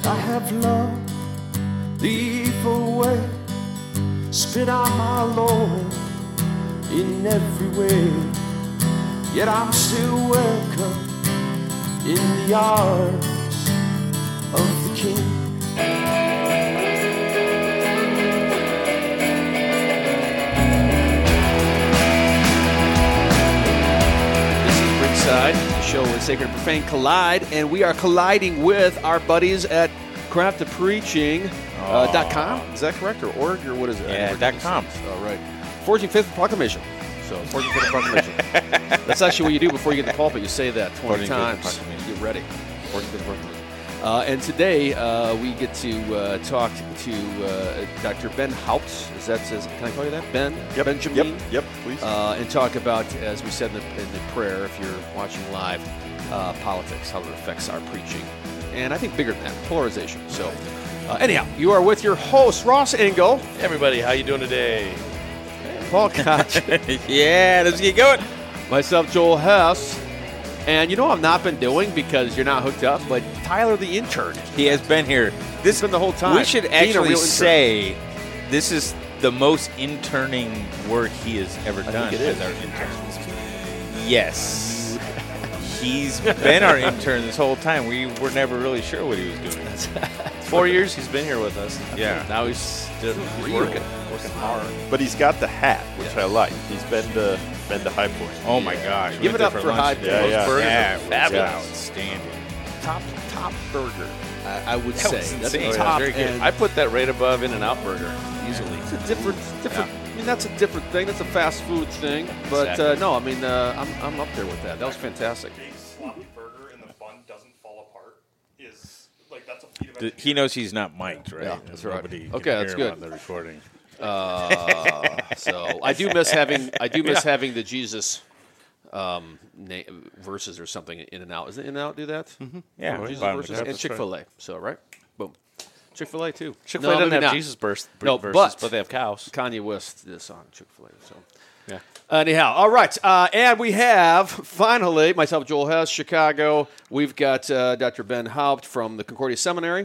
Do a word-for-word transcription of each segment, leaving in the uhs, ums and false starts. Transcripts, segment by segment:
I have loved the evil way, spit on my Lord in every way, yet I'm still welcome in the arms of the King. The show is Sacred and Profane Collide, and we are colliding with our buddies at craft of preaching dot com. Uh, is that correct, or org, or what is it? Yeah, dot com. All right. forty-fifth Proclamation. So, forty-fifth Proclamation. That's actually what you do before you get the pulpit. You say that twenty times. Get ready. forty-fifth Proclamation. Uh, and today uh, we get to uh, talk to uh, Doctor Ben Haupt. Is that, is, can I call you that? Ben? Yep. Benjamin? Yep, yep, please. Uh, and talk about, as we said in the, in the prayer, if you're watching live, uh, politics, how it affects our preaching. And I think bigger than that, polarization. So, uh, anyhow, you are with your host, Ross Engel. Hey everybody, how you doing today? Paul Koch. Yeah, let's get going. Myself, Joel Hess. And you know what I've not been doing because you're not hooked up, but Tyler the intern. He has been here. This has been the whole time. We should actually say this is the most interning work he has ever I done think it is. as our intern. Yes. He's been our intern this whole time. We were never really sure what he was doing. Four years he's been here with us. Yeah. Now he's, still, he's working, working hard. But he's got the hat, which I like. He's been to been to High Point. Oh my gosh! Give it up for, for High Point. Yeah, yeah. Burgers yeah, are fabulous. Outstanding. Top top burger. I, I would that say was that's insane. top. Very good. I put that right above In-N-Out Burger easily. It's a different, different. Yeah. I mean, that's a different thing. That's a fast food thing. But Exactly. uh, no, I mean, uh, I'm I'm up there with that. That was fantastic. Big sloppy burger and the bun doesn't fall apart is like that's a feat of He knows he's not mic'd, right? Yeah, that's right. Nobody Okay, can that's hear him good. on the recording. Uh, so I do miss having I do miss having the Jesus um, na- verses or something in and out. Isn't in and out do that? Mm-hmm. Yeah, Oh, we Jesus bought 'em verses together. and Chick Fil A. So right, boom. Chick Fil A too. Chick Fil A No, doesn't maybe have not. Jesus burst, No, verses, but- but they have cows. Kanye West did a song Chick Fil A. So. Yeah. Anyhow, all right, uh, and we have finally myself, Joel Hess, Chicago. We've got uh, Doctor Ben Haupt from the Concordia Seminary.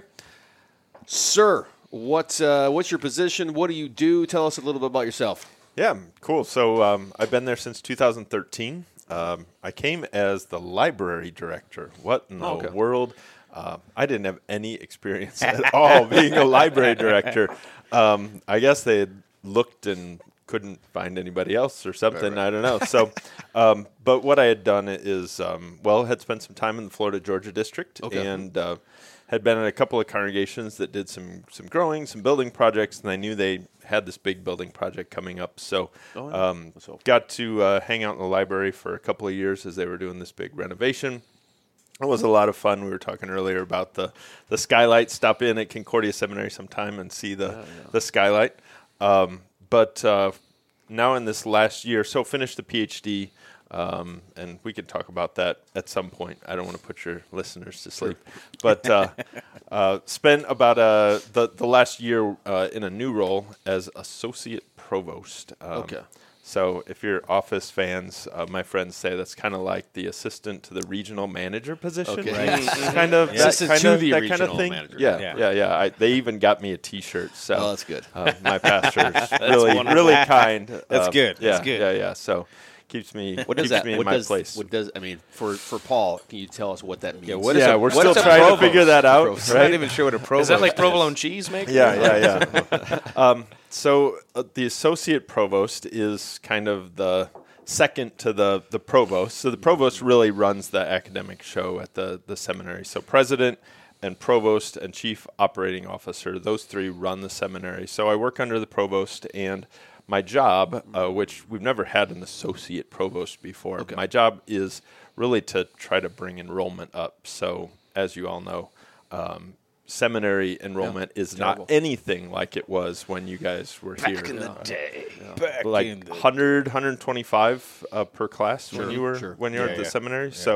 Sir, what uh, what's your position? What do you do? Tell us a little bit about yourself. Yeah, cool. So um, I've been there since two thousand thirteen. Um, I came as the library director. What in the Okay. world? Uh, I didn't have any experience at all being a library director. Um, I guess they had looked and couldn't find anybody else or something. Right, right. I don't know. So, um, but what I had done is, um, well, had spent some time in the Florida Georgia district Okay. and uh, had been in a couple of congregations that did some some growing, some building projects, and I knew they had this big building project coming up. So, Oh, yeah. um, Let's hope. got to uh, hang out in the library for a couple of years as they were doing this big renovation. It was a lot of fun. We were talking earlier about the, the skylight. Stop in at Concordia Seminary sometime and see the, Yeah, yeah. the skylight. Um, but uh, now in this last year, so finished the PhD, um, and we could talk about that at some point. I don't want to put your listeners to sleep. But uh, uh, spent about uh, the, the last year uh, in a new role as associate provost. Um, Okay. So if you're Office fans, uh, my friends say that's kind of like the assistant to the regional manager position, Okay. right? kind of, that Assistant kind to of, the that kind of regional thing. manager. Yeah, Yeah. yeah, yeah. I, they even got me a T-shirt. So Oh, that's good. Uh, my pastor's really, really kind. That's Um, good. Yeah, That's good. yeah, yeah. So keeps me, What does keeps that? me in What my does? place. What does? I mean, for for Paul, can you tell us what that means? Yeah, what is yeah, a- we're what still is a trying provost? to figure that out. Provost. I'm not Right? even sure what a provost Is that like provolone cheese maker? Yeah, yeah, yeah. um, so uh, the associate provost is kind of the second to the, the provost. So the provost really runs the academic show at the, the seminary. So president and provost and chief operating officer, those three run the seminary. So I work under the provost, and my job, uh, which we've never had an associate provost before, Okay. my job is really to try to bring enrollment up. So as you all know, um, seminary enrollment is terrible. not anything like it was when you guys were here. Back in the Uh, day. Back in like the- one hundred, one twenty-five uh, per class when Sure, you were sure. when you were Yeah, at the yeah. seminary. So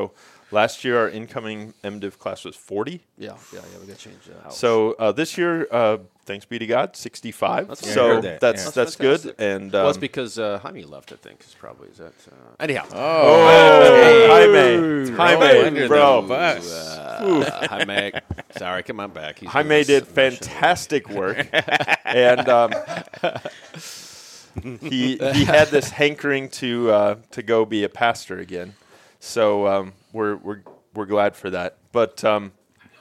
Last year, our incoming MDiv class was forty. Yeah, yeah, yeah. We got to change that. So uh, this year, uh, thanks be to God, sixty-five. That's Yeah, I so heard that, that's yeah. that's, That's good. fantastic. And well, um, it's because uh, Jaime left, I think. Is probably is that. Uh, anyhow. oh, Jaime, under Jaime, the bro. bus. Uh, Jaime, sorry, come on back. He's Jaime doing did this mission. fantastic work, and um, he he had this hankering to uh, to go be a pastor again. So um, we're we're we're glad for that. But um,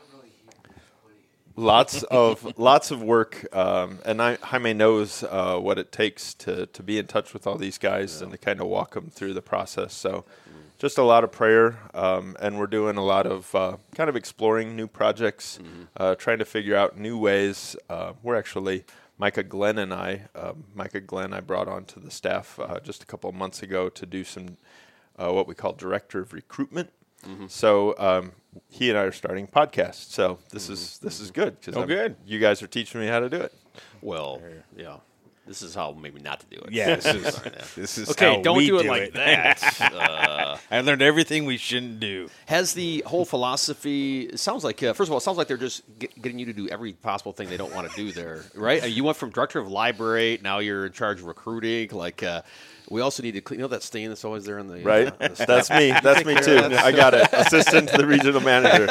lots of lots of work, um, and I, Jaime knows uh, what it takes to to be in touch with all these guys and to kind of walk them through the process. So. Just a lot of prayer, um, and we're doing a lot of uh, kind of exploring new projects, mm-hmm. uh, trying to figure out new ways. Uh, we're actually, Micah Glenn and I, um, Micah Glenn I brought onto the staff uh, just a couple of months ago to do some uh, what we call director of recruitment. Mm-hmm. So um, he and I are starting podcasts. So this mm-hmm. is this is good because oh, good. You guys are teaching me how to do it. Well, yeah. This is how maybe not to do it. Yeah, this is, this is okay. how Don't we do it do like it. that. Uh, I learned everything we shouldn't do. has the whole philosophy? It sounds like uh, first of all, it sounds like they're just get, getting you to do every possible thing they don't want to do there, right? Uh, you went from director of library, now you're in charge of recruiting. Like uh, we also need to clean. You know that stain that's always there in the Right, uh, the that's me. That's me too. I got it. Assistant to the regional manager.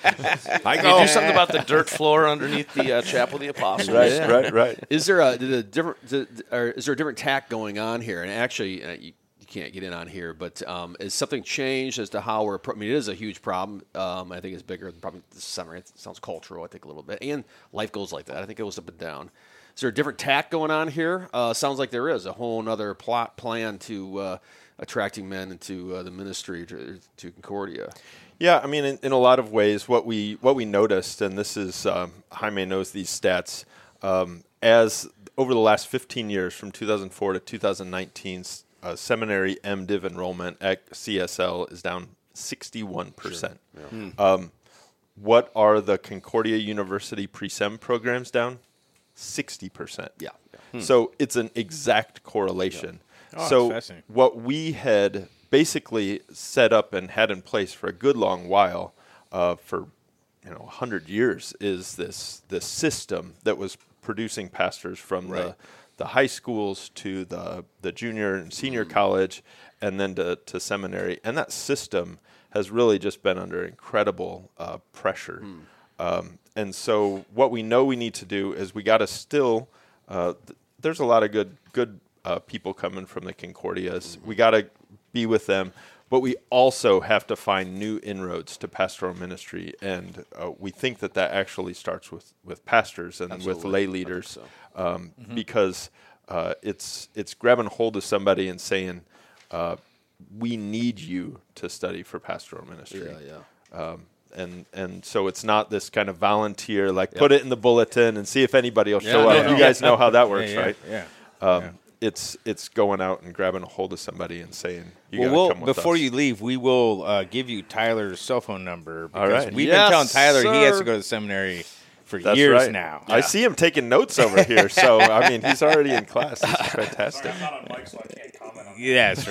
I can do something about the dirt floor underneath the uh, Chapel of the Apostles. Right, Yeah. right, right. Is there a, did a different? Did, or is there a different tack going on here? And actually, uh, you, you can't get in on here, but um, is something changed as to how we're? I mean, it is a huge problem. Um, I think it's bigger than probably the summer. It sounds cultural, I think, a little bit, and life goes like that. I think it goes up and down. Is there a different tack going on here? Uh, sounds like there is a whole other plot plan to uh, attracting men into uh, the ministry to, to Concordia. Yeah, I mean, in, in a lot of ways, what we what we noticed, and this is um, Jaime knows these stats, um, as over the last fifteen years, from two thousand four to two thousand nineteen, uh, seminary MDiv enrollment at C S L is down sixty-one percent. Sure. Yeah. Hmm. Um, what are the Concordia University pre-sem programs down? sixty percent. Yeah. yeah. So it's an exact correlation. Yeah. Oh, so that's fascinating. what we had basically set up and had in place for a good long while, uh, for you know, one hundred years, is this this system that was producing pastors from Right. the the high schools to the the junior and senior mm. college, and then to, to seminary. And that system has really just been under incredible uh, pressure. Mm. Um, and so what we know we need to do is we got to still, uh, th- there's a lot of good good uh, people coming from the Concordias. Mm-hmm. We got to be with them, but we also have to find new inroads to pastoral ministry. And uh, we think that that actually starts with, with pastors and Absolutely. with lay leaders, so. um, Mm-hmm. because uh, it's it's grabbing hold of somebody and saying, uh, we need you to study for pastoral ministry. Yeah, yeah. Um, and and so it's not this kind of volunteer, like put it in the bulletin and see if anybody will Yeah, show no, up. no. You guys know how that works, yeah, yeah, right? Yeah. Um, Yeah. It's it's going out and grabbing a hold of somebody and saying, you Well, got to we'll come with before us. you leave, we will uh, give you Tyler's cell phone number because All right. we've Yes, been telling Tyler he has sir. to go to seminary for That's years right. now. I see him taking notes over here. So, I mean, he's already in class. This is Sorry, fantastic. I'm not on mic, so I can't comment on that. Yeah, that's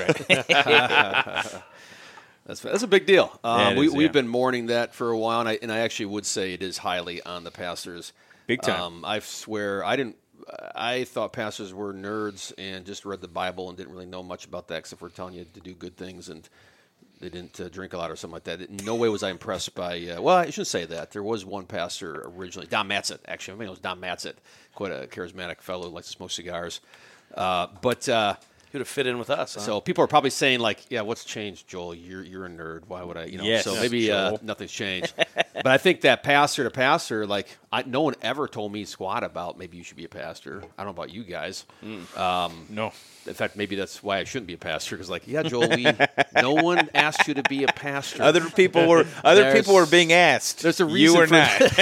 right. That's that's a big deal. Um, Yeah, it we is, we've yeah. been mourning that for a while, and I and I actually would say it is highly on the pastors. Big time. Um, I swear, I didn't. I thought pastors were nerds and just read the Bible and didn't really know much about that, except for telling you to do good things, and they didn't uh, drink a lot or something like that. In no way was I impressed by. Uh, well, I shouldn't say that. There was one pastor originally, Don Matzett. Actually, I think it was Don Matzett, quite a charismatic fellow who likes to smoke cigars. Uh, but. Uh, He would have fit in with us. Huh? So people are probably saying, like, yeah, what's changed, Joel? You're you're a nerd. Why would I? You know. Yes, so maybe uh, Joel. nothing's changed. But I think that pastor to pastor, like, I, no one ever told me squat about maybe you should be a pastor. I don't know about you guys. Um, No. in fact, maybe that's why I shouldn't be a pastor. Because, like, yeah, Joel, we, no one asked you to be a pastor. Other people were other There's- people were being asked. there's a You reason were for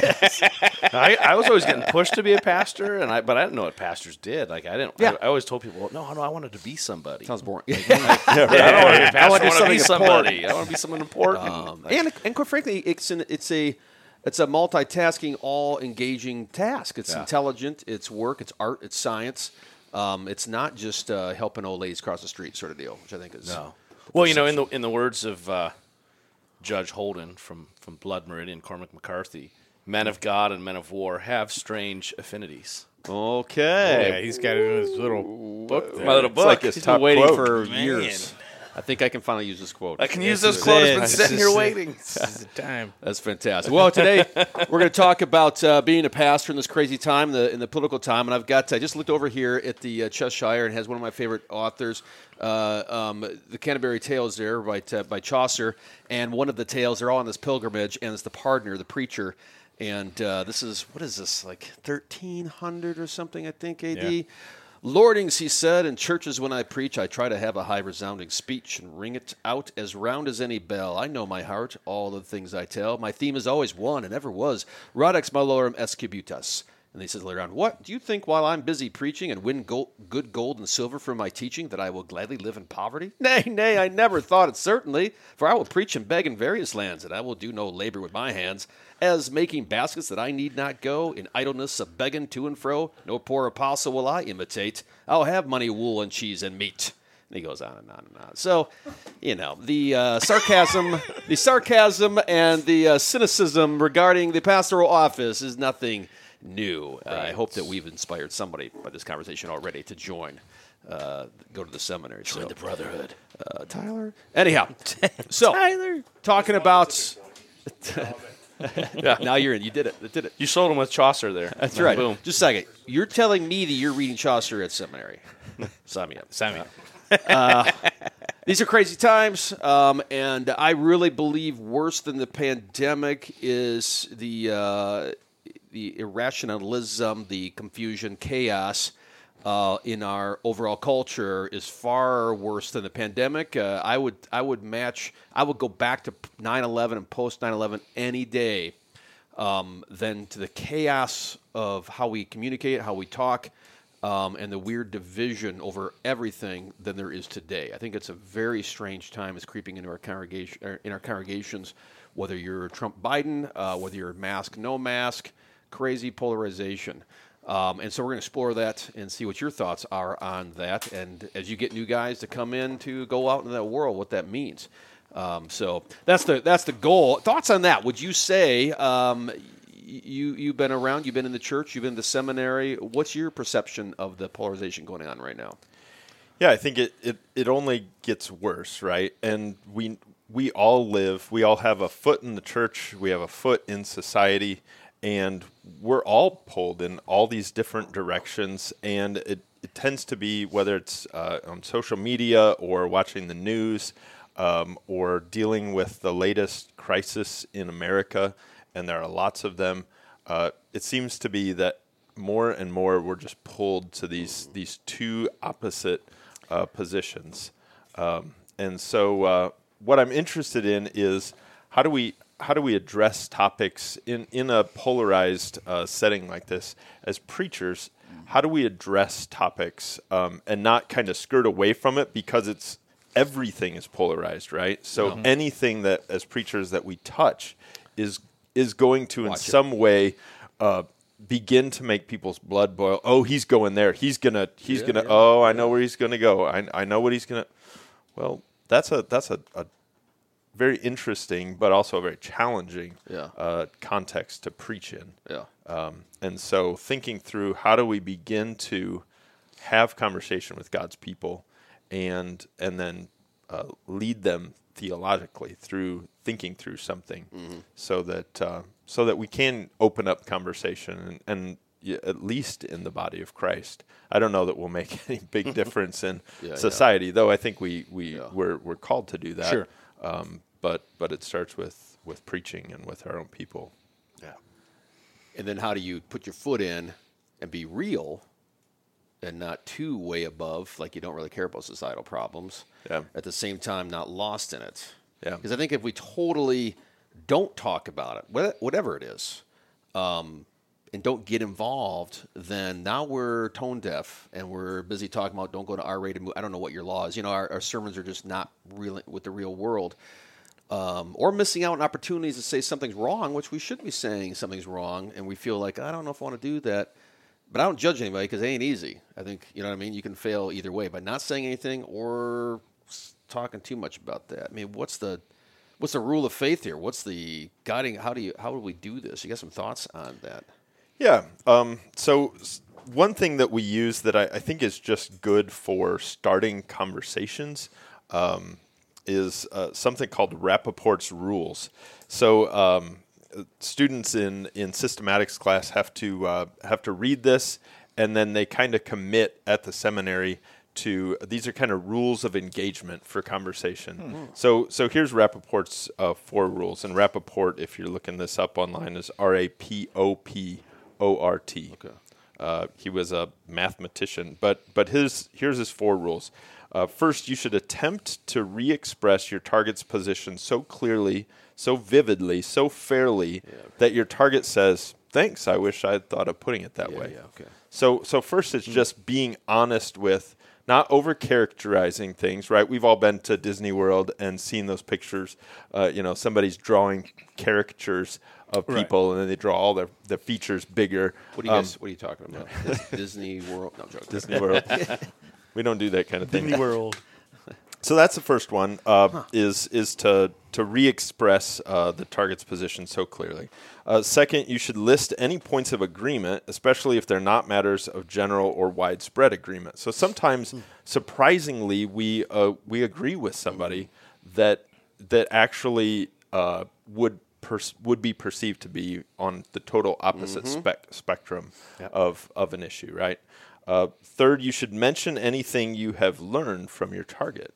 not. I, I was always getting pushed to be a pastor, and I but I didn't know what pastors did. Like I didn't. Yeah. I, I always told people, no, no, I wanted to be somebody. Sounds boring. Yeah, I don't want to be a pastor. I want to be something somebody. I want to be someone important. Um, Like, and and quite frankly, it's an, it's a it's a multitasking, all engaging task. It's Yeah. intelligent. It's work. It's art. It's science. Um, it's not just uh, helping old ladies cross the street sort of deal, which I think is no. Well, you know, in the in the words of uh, Judge Holden from, from Blood Meridian, Cormac McCarthy, men of God and men of war have strange affinities. Okay. Yeah, he's got it in his little book there. My little It's book. like his He's top been waiting quote. for Man. years. I think I can finally use this quote. I can use This this is quote. It's it. been This sitting is here it. waiting. This is the time. That's fantastic. Well, today we're going to talk about uh, being a pastor in this crazy time, the, in the political time. And I've got, I just looked over here at the uh, Cheshire and has one of my favorite authors, uh, um, the Canterbury Tales there by, uh, by Chaucer. And one of the tales, they're all on this pilgrimage, and it's the pardoner, the preacher. And uh, this is, what is this, like thirteen hundred or something, I think, A D? Yeah. Lordings, he said, in churches when I preach, I try to have a high resounding speech and ring it out as round as any bell. I know my heart, all the things I tell. My theme is always one and ever was, Radex malorum escibutas. And he says later on, what, do you think while I'm busy preaching and win gold, good gold and silver from my teaching that I will gladly live in poverty? Nay, nay, I never thought it certainly, for I will preach and beg in various lands, and I will do no labor with my hands, as making baskets that I need not go, in idleness of begging to and fro, no poor apostle will I imitate. I'll have money, wool, and cheese, and meat. And he goes on and on and on. So, you know, the uh, sarcasm, the sarcasm and the uh, cynicism regarding the pastoral office is nothing new. Uh, I hope that we've inspired somebody by this conversation already to join, uh, go to the seminary. Join so, the brotherhood. Uh, Tyler? Anyhow, so Tyler. Talking about... yeah. Now you're in. You did it. You did it. You sold him with Chaucer there. That's And right. Boom. Just a second. You're telling me that you're reading Chaucer at seminary. Sign me up. Sign me up. Uh, these are crazy times, um, and I really believe worse than the pandemic is the uh, the irrationalism, the confusion, chaos uh, in our overall culture is far worse than the pandemic. Uh, I would I would match. I would go back to nine eleven and post nine eleven any day um, than to the chaos of how we communicate, how we talk. Um, and the weird division over everything than there is today. I think it's a very strange time. It's creeping into our congregation, er, in our congregations. Whether you're Trump, Biden, uh, whether you're mask, no mask, crazy polarization. Um, and so we're going to explore that and see what your thoughts are on that. And as you get new guys to come in to go out into that world, what that means. Um, so that's the that's the goal. Thoughts on that? Would you say? Um, You, you've been around, you've been in the church, you've been in the seminary. What's your perception of the polarization going on right now? Yeah, I think it, it, it only gets worse, right? And we we all live, we all have a foot in the church, we have a foot in society, and we're all pulled in all these different directions. And it, it tends to be, whether it's uh, on social media or watching the news um, or dealing with the latest crisis in America, and there are lots of them, uh, it seems to be that more and more we're just pulled to these these two opposite uh, positions. Um, and so uh, what I'm interested in is how do we how do we address topics in, in a polarized uh, setting like this as preachers? How do we address topics um, and not kind of skirt away from it because it's everything is polarized, right? So mm-hmm. anything that as preachers that we touch is is going to, in Watch some it. way, uh, begin to make people's blood boil. Oh, he's going there. He's gonna. He's Yeah, gonna. yeah, oh, I yeah. know where he's gonna go. I I know what he's gonna. Well, that's a that's a, a very interesting, but also a very challenging Yeah. uh, context to preach in. Yeah. Um, and so, thinking through how do we begin to have conversation with God's people, and and then uh, lead them theologically through thinking through something, mm-hmm. so that uh, so that we can open up conversation and, and y- at least in the body of Christ. I don't know that we'll make any big difference in Yeah, society, though. I think we we Yeah. we're we're called to do that. Sure. Um, but but it starts with with preaching and with our own people. Yeah. And then how do you put your foot in and be real and not too way above, like you don't really care about societal problems. Yeah. At the same time, not lost in it. Yeah. Because I think if we totally don't talk about it, wha- whatever it is, um, and don't get involved, then now we're tone deaf and we're busy talking about don't go to R-rated movie. I don't know what your law is. You know, our, our sermons are just not real with the real world. Um, or missing out on opportunities to say something's wrong, which we should be saying something's wrong, and we feel like, I don't know if I want to do that. But I don't judge anybody because it ain't easy. I think, you know what I mean? You can fail either way by not saying anything or s- talking too much about that. I mean, what's the What's the rule of faith here? What's the guiding? How do you? How do we do this? You got some thoughts on that? Yeah. Um, so s- one thing that we use that I, I think is just good for starting conversations um, is uh, something called Rappaport's rules. So um, students in, in systematics class have to uh, have to read this, and then they kind of commit at the seminary to these are kind of rules of engagement for conversation. Hmm. So so here's Rappaport's uh, four rules, and Rappaport, if you're looking this up online, is R A P O P O R T. Okay. Uh, he was a mathematician, but but his here's his four rules. Uh, first, you should attempt to re-express your target's position so clearly, so vividly, so fairly Yeah, okay. that your target says, "Thanks, I wish I had thought of putting it that Yeah, way." yeah, okay. So so first, it's just being honest with. Not over-characterizing things, right? We've all been to Disney World and seen those pictures. Uh, you know, somebody's drawing caricatures of people, and then they draw all the the features bigger. What do you Um, guys? What are you talking about? Dis- Disney World? No, I'm joking. Disney World. We don't do that kind of thing. Disney World. So that's the first one. Uh, is is to to re-express uh, the target's position so clearly. Uh, second, you should list any points of agreement, especially if they're not matters of general or widespread agreement. So sometimes, surprisingly, we uh, we agree with somebody that that actually uh, would pers- would be perceived to be on the total opposite spec- spectrum of of an issue, right? Uh, third, you should mention anything you have learned from your target.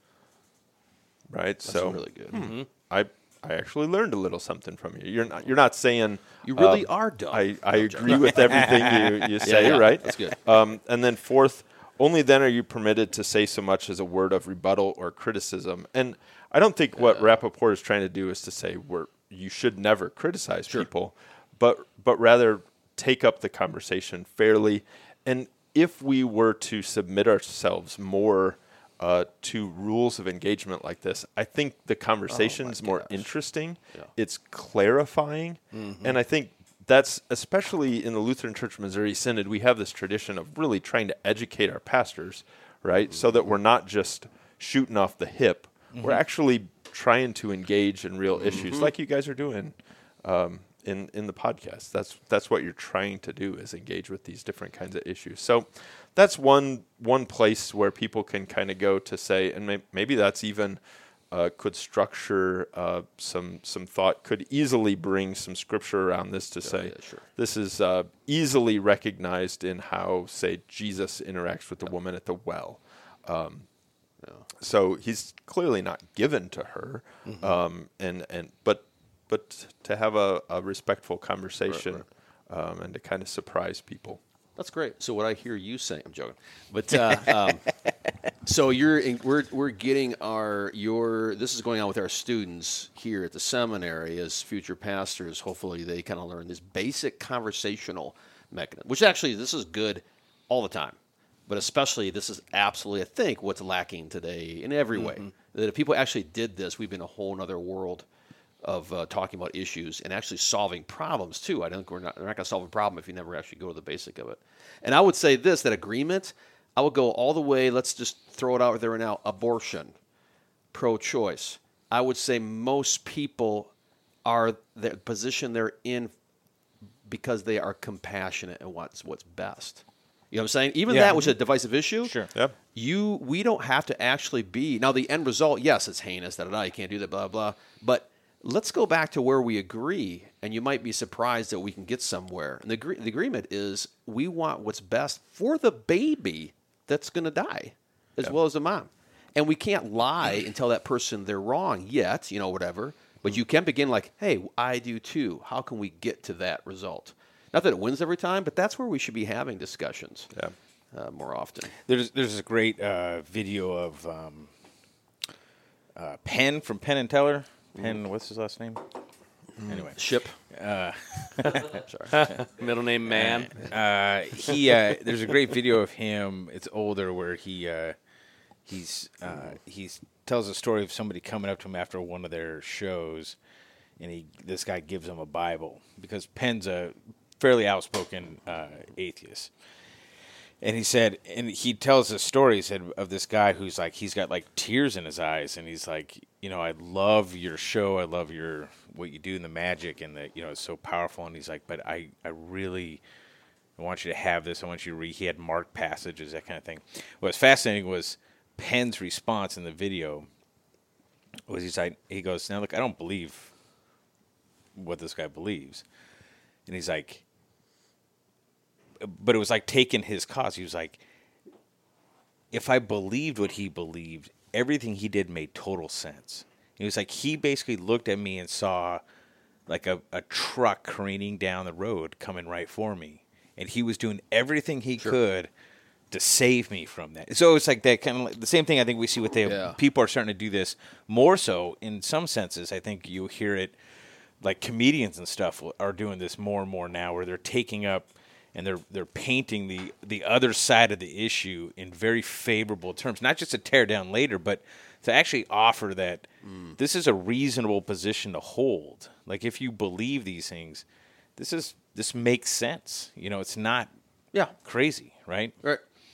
Right, That's so really good. hmm, I I actually learned a little something from you. You're not you're not saying You really um, are dumb. I, I No, I'm agree with everything you, you say, yeah, right? that's good. Um, and then fourth, only then are you permitted to say so much as a word of rebuttal or criticism. And I don't think what Rappaport is trying to do is to say we're you should never criticize people, but but rather take up the conversation fairly. And if we were to submit ourselves more uh, to rules of engagement like this, I think the conversation's more interesting. Yeah. It's clarifying, and I think that's especially in the Lutheran Church of Missouri Synod. We have this tradition of really trying to educate our pastors, right, so that we're not just shooting off the hip. We're actually trying to engage in real issues, like you guys are doing um, in in the podcast. That's that's what you're trying to do, is engage with these different kinds of issues. So that's one one place where people can kind of go to say, and may, maybe that's even uh, could structure uh, some some thought, could easily bring some scripture around this to say yeah, sure. this is uh, easily recognized in how, say, Jesus interacts with the woman at the well. Um, So he's clearly not given to her, um, and and but but to have a, a respectful conversation Um, and to kind of surprise people. That's great. So what I hear you saying, I'm joking, but uh, um, so you're in, we're we're getting our your this is going on with our students here at the seminary as future pastors. Hopefully they kind of learn this basic conversational mechanism, which actually this is good all the time, but especially this is absolutely I think what's lacking today in every way. That if people actually did this, we'd be in a whole other world of uh, talking about issues and actually solving problems too. I don't think we're not, we're not going to solve a problem if you never actually go to the basic of it. And I would say this, that agreement, I would go all the way, let's just throw it out there right now, abortion, pro-choice. I would say most people are the position they're in because they are compassionate and wants what's best. You know what I'm saying? Even Yeah. that was a divisive issue. Sure. Yep. You, we don't have to actually be, now the end result, yes, it's heinous, da, da, da, you can't do that, blah, blah, but let's go back to where we agree, and you might be surprised that we can get somewhere. And the, agree- the agreement is we want what's best for the baby that's going to die, as well as the mom. And we can't lie and tell that person they're wrong yet, you know, whatever. But you can begin like, hey, I do too. How can we get to that result? Not that it wins every time, but that's where we should be having discussions Yeah. uh, more often. There's there's a great uh, video of um, uh, Penn from Penn and Teller. Penn, what's his last name? Anyway, Ship. Middle name Man. uh, he uh, there's a great video of him. It's older where he uh, he's uh, he's tells a story of somebody coming up to him after one of their shows, and he this guy gives him a Bible because Penn's a fairly outspoken uh, atheist. And he said, and he tells a story, he said, of this guy who's like, he's got like tears in his eyes. And he's like, you know, I love your show. I love your, what you do in the magic and the, you know, it's so powerful. And he's like, but I, I really I want you to have this. I want you to read. He had marked passages, that kind of thing. What was fascinating was Penn's response in the video was he's like, he goes, now look, I don't believe what this guy believes. And he's like, but it was like taking his cause. He was like, if I believed what he believed, everything he did made total sense. He was like, he basically looked at me and saw like a, a truck careening down the road coming right for me. And he was doing everything he sure. could to save me from that. So it's like that kind of like the same thing I think we see with the yeah. people are starting to do this more so in some senses. I think you hear it like comedians and stuff are doing this more and more now where they're taking up and they're they're painting the, the other side of the issue in very favorable terms, not just to tear down later, but to actually offer that mm. this is a reasonable position to hold. Like if you believe these things, this is this makes sense. You know, it's not yeah crazy, right? Right.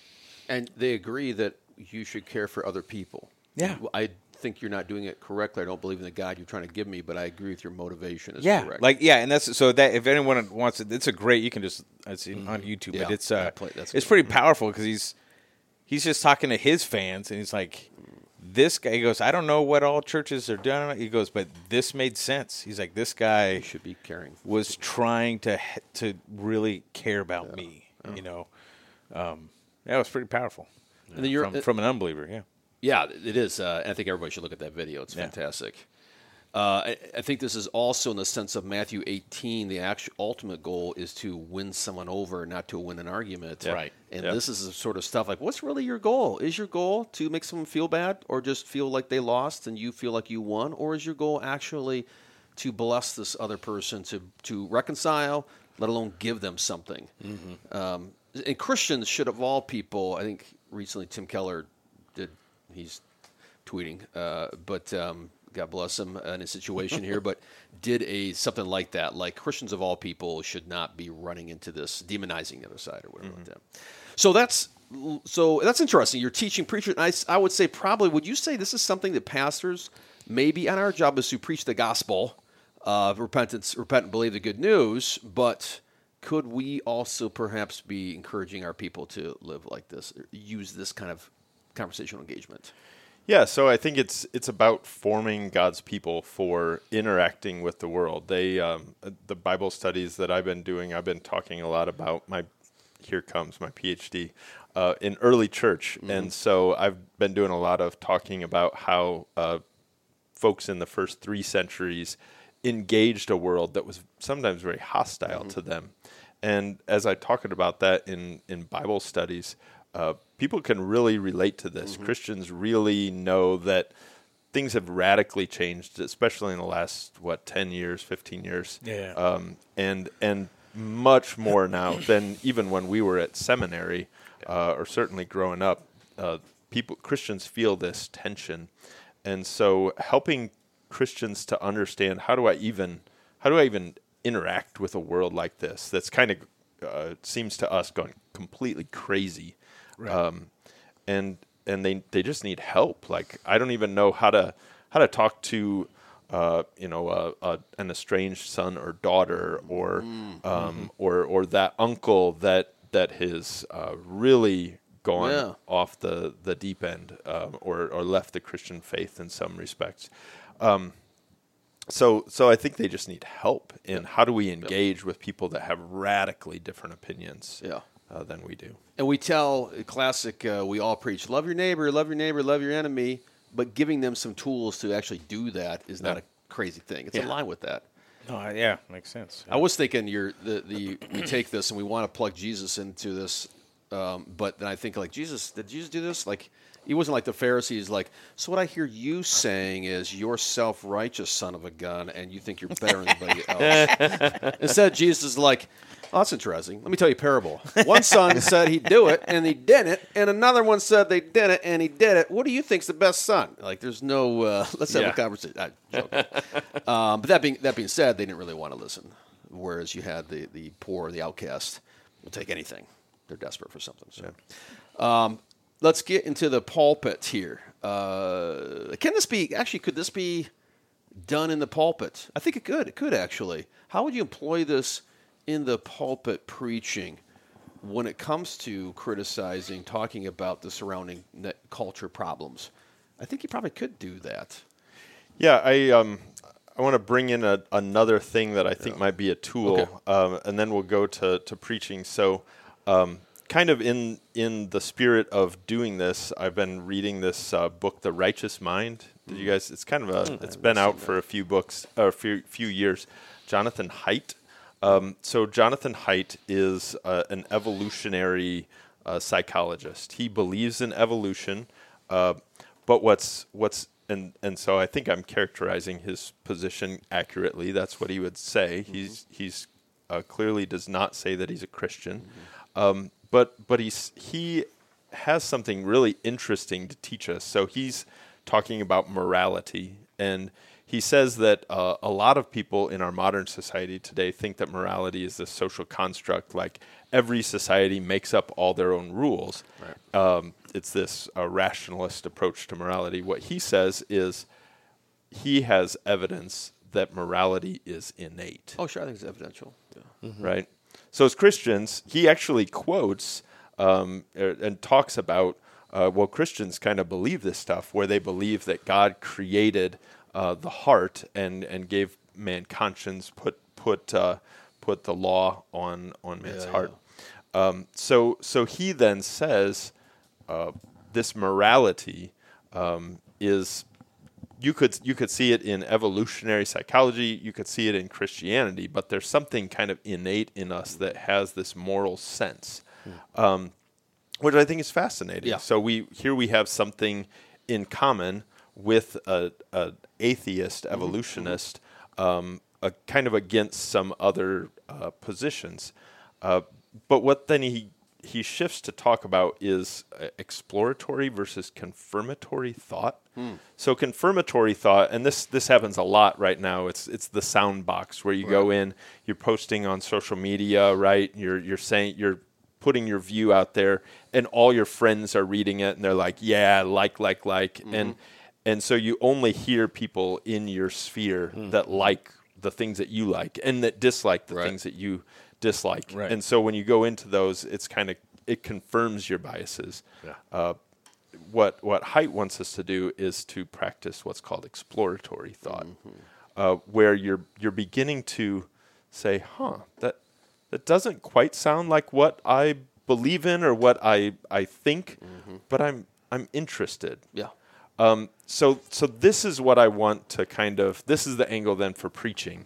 And they agree that you should care for other people. Yeah. I think you're not doing it correctly. I don't believe in the God you're trying to give me, but I agree with your motivation is yeah, correct. Like yeah, and that's so that if anyone wants it, it's a great. You can just it's mm-hmm. on YouTube, yeah. but it's uh, play, that's it's good. pretty powerful because he's he's just talking to his fans, and he's like, this guy. He goes, I don't know what all churches are doing. He goes, but this made sense. He's like, this guy you should be caring. Was trying to to really care about yeah. me. Yeah. You know, um, yeah, it was pretty powerful. And then you're from, from an unbeliever, yeah. Yeah, it is. Uh, I think everybody should look at that video. It's fantastic. Yeah. Uh, I, I think this is also in the sense of Matthew eighteen, the actual ultimate goal is to win someone over, not to win an argument. Yeah. Right. And yeah. this is the sort of stuff like, what's really your goal? Is your goal to make someone feel bad or just feel like they lost and you feel like you won? Or is your goal actually to bless this other person, to, to reconcile, let alone give them something? Mm-hmm. Um, and Christians should, of all people, I think recently Tim Keller did, he's tweeting, uh, but um, God bless him in his situation here, but did a something like that. Like Christians of all people should not be running into this, demonizing the other side or whatever mm-hmm. like that. So that's so that's interesting. You're teaching preachers. I, I would say probably, would you say this is something that pastors maybe, and our job is to preach the gospel of repentance, repent and believe the good news, but could we also perhaps be encouraging our people to live like this, or use this kind of conversational engagement? Yeah, so I think it's it's about forming God's people for interacting with the world. They um, the Bible studies that I've been doing, I've been talking a lot about my here comes my PhD uh, in early church, mm-hmm. and so I've been doing a lot of talking about how uh, folks in the first three centuries engaged a world that was sometimes very hostile mm-hmm. to them. And as I talked about that in, in Bible studies, uh, people can really relate to this. Mm-hmm. Christians really know that things have radically changed, especially in the last, what, ten years, fifteen years. Yeah. Um, and and much more now than even when we were at seminary, uh, or certainly growing up. Uh, people, Christians feel this tension. And so helping Christians to understand, how do I even, how do I even interact with a world like this that's kind of uh, seems to us going completely crazy, right. um, and and they they just need help. Like I don't even know how to how to talk to uh, you know uh, uh, an estranged son or daughter or mm-hmm. um, or or that uncle that that has uh, really gone yeah. off the the deep end um, or or left the Christian faith in some respects. Um, So so I think they just need help in how do we engage with people that have radically different opinions yeah. uh, than we do. And we tell, classic, uh, we all preach, love your neighbor, love your neighbor, love your enemy, but giving them some tools to actually do that is not yeah. a crazy thing. It's yeah. in line with that. Oh, uh, yeah, makes sense. Yeah. I was thinking you're, the, the we take this and we want to plug Jesus into this, um, but then I think, like, Jesus, did Jesus do this? Like, he wasn't like the Pharisees, like, so what I hear you saying is you're self-righteous son of a gun and you think you're better than anybody else. Instead, Jesus is like, oh, that's interesting. Let me tell you a parable. One son said he'd do it and he didn't, and another one said they didn't and he did it. What do you think's the best son? Like, there's no, uh, let's have yeah. a conversation. I joke. um, but that being, that being said, they didn't really want to listen. Whereas you had the, the poor, the outcast, will take anything. they're desperate for something. So, um, let's get into the pulpit here. Uh, can this be actually? Could this be done in the pulpit? I think it could. It could actually. How would you employ this in the pulpit preaching when it comes to criticizing, talking about the surrounding net culture problems? I think you probably could do that. Yeah, I um, I want to bring in a, another thing that I think yeah. might be a tool, okay. um, and then we'll go to, to preaching. So, um, kind of in in the spirit of doing this, I've been reading this uh, book, The Righteous Mind. Did you guys? It's kind of a. Mm, it's been out for that. a few books, or a few few years. Jonathan Haidt. Um, so Jonathan Haidt is uh, an evolutionary uh, psychologist. He believes in evolution, uh, but what's what's and and so I think I'm characterizing his position accurately. That's what he would say. Mm-hmm. He's he's uh, clearly does not say that he's a Christian, mm-hmm. um, but but he's he has something really interesting to teach us. So he's talking about morality, and he says that uh, a lot of people in our modern society today think that morality is this social construct, like every society makes up all their own rules. Right. Um, it's this uh, rationalist approach to morality. What he says is he has evidence that morality is innate. Oh, sure, I think it's evidential. Yeah. Mm-hmm. Right? So as Christians, he actually quotes um, and talks about, uh, well, Christians kind of believe this stuff, where they believe that God created Uh, the heart and, and gave man conscience, put put uh, put the law on on man's yeah, heart. Yeah. Um, so so he then says uh, this morality um, is you could you could see it in evolutionary psychology, you could see it in Christianity, but there's something kind of innate in us that has this moral sense, hmm. um, which I think is fascinating. Yeah. So we here we have something in common with a, a atheist evolutionist, um, a kind of against some other uh, positions. Uh, but what then he he shifts to talk about is uh, exploratory versus confirmatory thought. Hmm. So confirmatory thought, and this this happens a lot right now. It's it's the sound box where you right. go in, you're posting on social media, right? You're you're saying you're putting your view out there, and all your friends are reading it, and they're like, yeah, like like like, mm-hmm. and And so you only hear people in your sphere mm. that like the things that you like and that dislike the right. things that you dislike. Right. And so when you go into those, it's kind of, it confirms your biases. Yeah. Uh, what what Haidt wants us to do is to practice what's called exploratory thought, mm-hmm. uh, where you're you're beginning to say, huh, that that doesn't quite sound like what I believe in or what I I think, mm-hmm. but I'm I'm interested. Yeah. Um, so, so this is what I want to kind of, this is the angle then for preaching,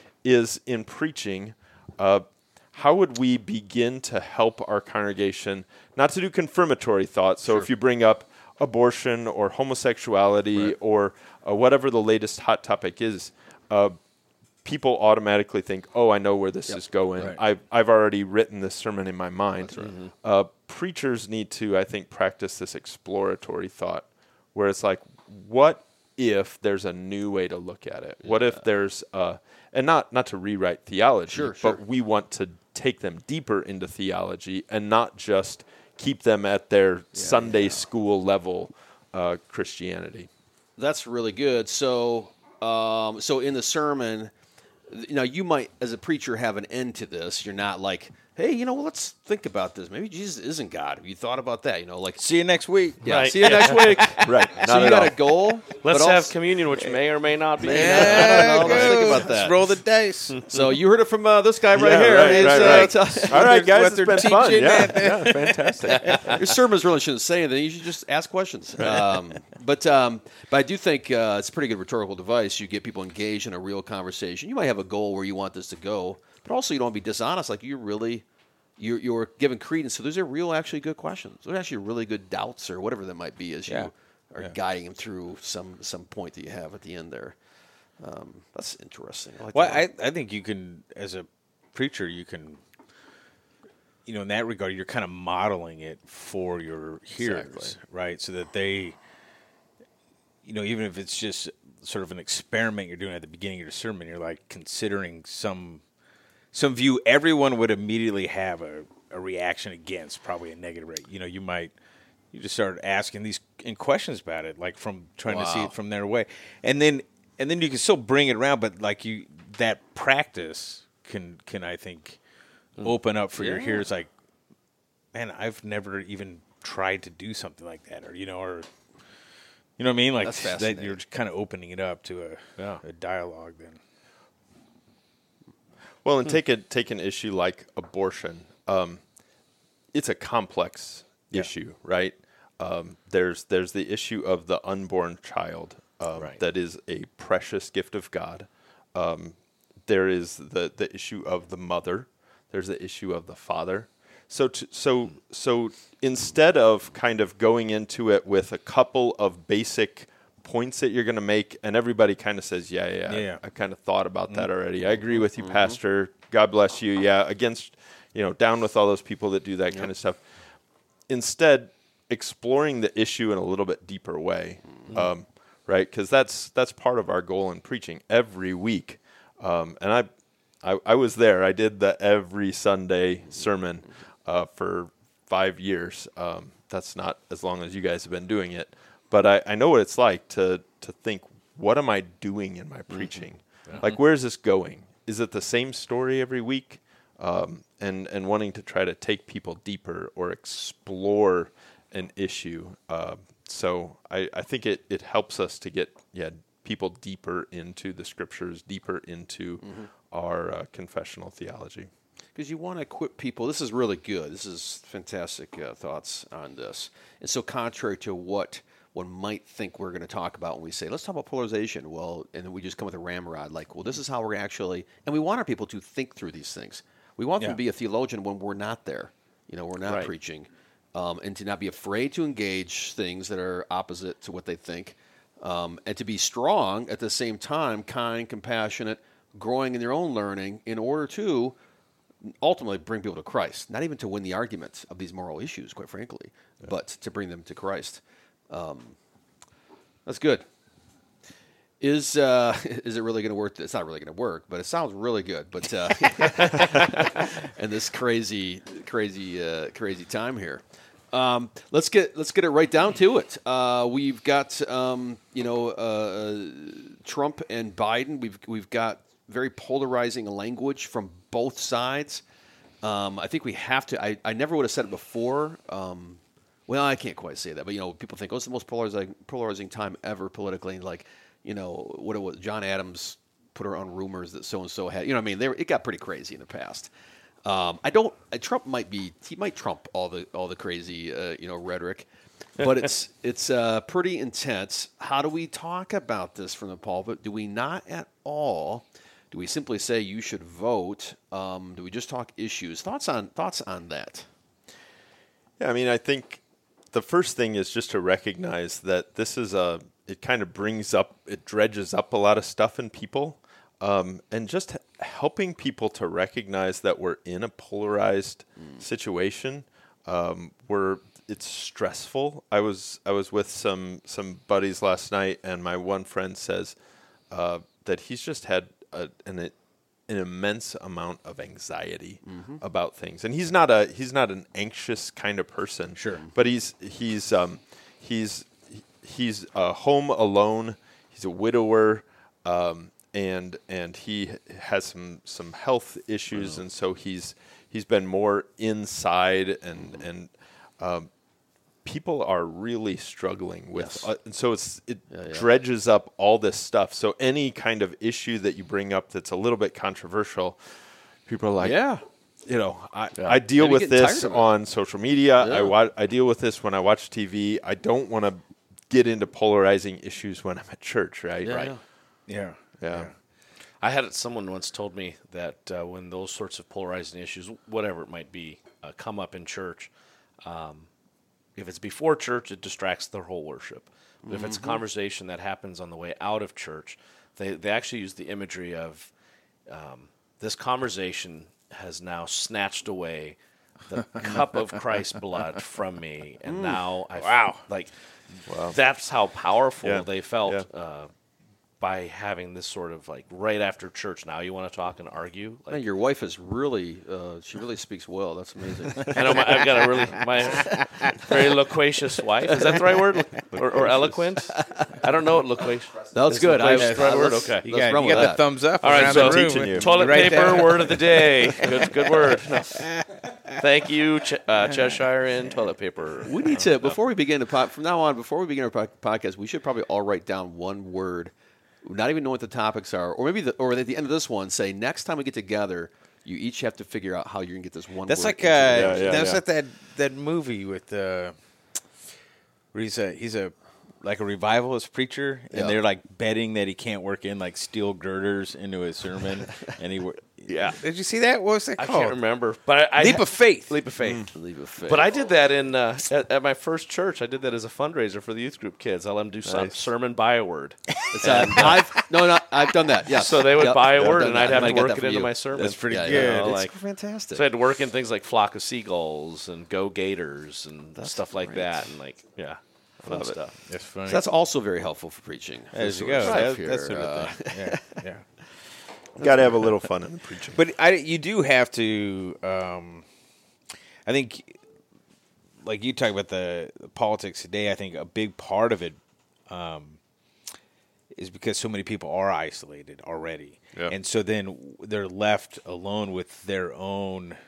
is in preaching, uh, how would we begin to help our congregation, not to do confirmatory thought, so sure. if you bring up abortion or homosexuality right. or uh, whatever the latest hot topic is, uh, people automatically think, oh, I know where this yep. is going. Right. I've, I've already written this sermon in my mind. That's right. Mm-hmm. Uh, preachers need to, I think, practice this exploratory thought, where it's like, what if there's a new way to look at it? Yeah. What if there's, uh, and not not to rewrite theology, sure, sure. but we want to take them deeper into theology and not just keep them at their yeah, Sunday yeah. school level uh, Christianity. That's really good. So, um, so in the sermon, you know, you might, as a preacher, have an end to this. You're not like, hey, you know, well, let's think about this. Maybe Jesus isn't God. Have you thought about that? You know, like, see you next week. Yeah, right. see you next week. Right. So you got all. a goal. Let's but have also, communion, which may or may not be. Yeah, I don't know. Let's think about that. Let's roll the dice. So you heard it from uh, this guy right yeah, here. Right, right, uh, right. t- all right, guys, what it's been fun. Yeah, yeah, fantastic. Your sermons really shouldn't say anything. You should just ask questions. Um, but um, but I do think uh, it's a pretty good rhetorical device. You get people engaged in a real conversation. You might have a goal where you want this to go, but also you don't want to be dishonest. Like you really. You're, you're giving credence. So those are real, actually good questions. Those are actually really good doubts or whatever that might be as yeah. you are yeah. guiding them through some, some point that you have at the end there. Um, that's interesting. I like well, that. I, I think you can, as a preacher, you can, you know, in that regard, you're kind of modeling it for your hearers, exactly. right? So that they, you know, even if it's just sort of an experiment you're doing at the beginning of your sermon, you're like considering some some view everyone would immediately have a a reaction against, probably a negative rate. You know, you might you just start asking these in questions about it, like from trying to see Wow. it from their way, and then and then you can still bring it around, but like you that practice can can I think open up for your Yeah. hearers, like, man, I've never even tried to do something like that, or you know, or you know what I mean, like That's that fascinating. you're kind of opening it up to a Yeah. a dialogue then. Well, and take a take an issue like abortion. Um, it's a complex Yeah. issue, right? Um, there's there's the issue of the unborn child um, Right. that is a precious gift of God. Um, there is the the issue of the mother. There's the issue of the father. So to, so so instead of kind of going into it with a couple of basic points that you're going to make, and everybody kind of says, yeah, yeah, Yeah, yeah. I kind of thought about that already. I agree with you, Pastor. God bless you. Yeah, against, you know, down with all those people that do that kind of stuff. Instead, exploring the issue in a little bit deeper way, um, right? Because that's that's part of our goal in preaching every week. Um, and I, I, I was there. I did the every Sunday sermon uh, for five years. Um, that's not as long as you guys have been doing it. But I, I know what it's like to to think, what am I doing in my preaching? Like, where is this going? Is it the same story every week? Um, and, and wanting to try to take people deeper or explore an issue. Uh, so I, I think it, it helps us to get yeah people deeper into the scriptures, deeper into our uh, confessional theology. Because you want to equip people. This is really good. This is fantastic uh, thoughts on this. And so contrary to what one might think we're going to talk about when we say, let's talk about polarization. Well, and then we just come with a ramrod like, well, this is how we're actually, and we want our people to think through these things. We want them Yeah. to be a theologian when we're not there. You know, we're not Right. preaching. Um, and to not be afraid to engage things that are opposite to what they think. Um, and to be strong at the same time, kind, compassionate, growing in their own learning in order to ultimately bring people to Christ. Not even to win the argument of these moral issues, quite frankly, but to bring them to Christ. Um, that's good. Is uh, is it really going to work? It's not really going to work, but it sounds really good. But uh, and this crazy, crazy, uh, crazy time here. Um, let's get let's get it right down to it. Uh, we've got um, you know uh, Trump and Biden. We've we've got very polarizing language from both sides. Um, I think we have to. I, I never would have said it before. Um, well, I can't quite say that, but you know, people think, oh, it's the most polarizing polarizing time ever politically. Like, you know, what it was, John Adams put her on rumors that so and so had. You know, what I mean, they were, it got pretty crazy in the past. Um, I don't. Uh, Trump might be. He might trump all the all the crazy uh, you know rhetoric, but it's it's uh, pretty intense. How do we talk about this from the pulpit? Do we not at all? Do we simply say you should vote? Um, do we just talk issues? Thoughts on thoughts on that? Yeah, I mean, I think the first thing is just to recognize that this is a, it kind of brings up, it dredges up a lot of stuff in people. Um, and just h- helping people to recognize that we're in a polarized situation, um, where it's stressful. I was I was with some some buddies last night, and my one friend says uh, that he's just had a, an an immense amount of anxiety about things, and he's not a he's not an anxious kind of person. Sure. But he's he's um, he's he's uh, home alone. He's a widower. Um, And and he has some, some health issues, and so he's he's been more inside, and and um, people are really struggling with. Yes. Uh, and so it's it Yeah, yeah. dredges up all this stuff. So any kind of issue that you bring up that's a little bit controversial, people are like, Yeah. you know, I, Yeah. I deal Maybe with getting this tired of it. on social media. Yeah. I wa- I deal with this when I watch T V. I don't want to get into polarizing issues when I'm at church, right? Yeah, right. yeah. Yeah. Yeah. I had someone once told me that uh, when those sorts of polarizing issues, whatever it might be, uh, come up in church, um, if it's before church, it distracts their whole worship. But if it's a conversation that happens on the way out of church, they, they actually use the imagery of um, this conversation has now snatched away the cup of Christ's blood from me, and now I Wow. like that's how powerful Yeah. they felt. Yeah. Uh, by having this sort of like right after church, now you want to talk and argue. Like, Man, your wife is really, uh, she really speaks well. That's amazing. I know my, I've got a really my very loquacious wife. Is that the right word? Or, or eloquent? I don't know what loquacious. That's good. I, loquacious the right word? let's- Okay. You let's got, run you with got that. the thumbs up All right, around so the room. teaching you. toilet Right paper there. word of the day. Good, good word. No. Thank you, Ch- uh, Cheshire and toilet paper. We need to, before we begin the pod, from now on, before we begin our po- podcast, we should probably all write down one word, not even know what the topics are, or maybe, the, or at the end of this one, say, next time we get together, you each have to figure out how you're going to get this one That's word. like uh, into the- yeah, that's yeah. like that that movie with uh, where he's a he's a like a revivalist preacher, and Yeah. they're like betting that he can't work in like steel girders into his sermon, and he wor- Yeah. Did you see that? What was that I called? can't remember, but I, I Leap of faith. leap of faith. Leave a face. But I did that in uh, at, at my first church. I did that as a fundraiser for the youth group kids. I let them do some sermon by a word. It's, uh, I've, no, no, I've done that. Yeah. So they would Yep, buy a I've word, done and that. I'd have I'm to gonna work get it that for into you. my sermon. That's pretty Yeah, good. yeah, You know, it's like, fantastic. so I had to work in things like flock of seagulls and go gators and stuff like great. that, and like yeah, fun Love it. stuff. That's funny. So that's also very helpful for preaching. there This you sort of go. stuff That, here. that's sort Uh, of thing. Yeah, yeah. Got to have a little fun in the preaching. But I, you do have to. Um, I think, like you talk about the, the politics today. I think a big part of it um, is because so many people are isolated already, Yeah. and so then they're left alone with their own.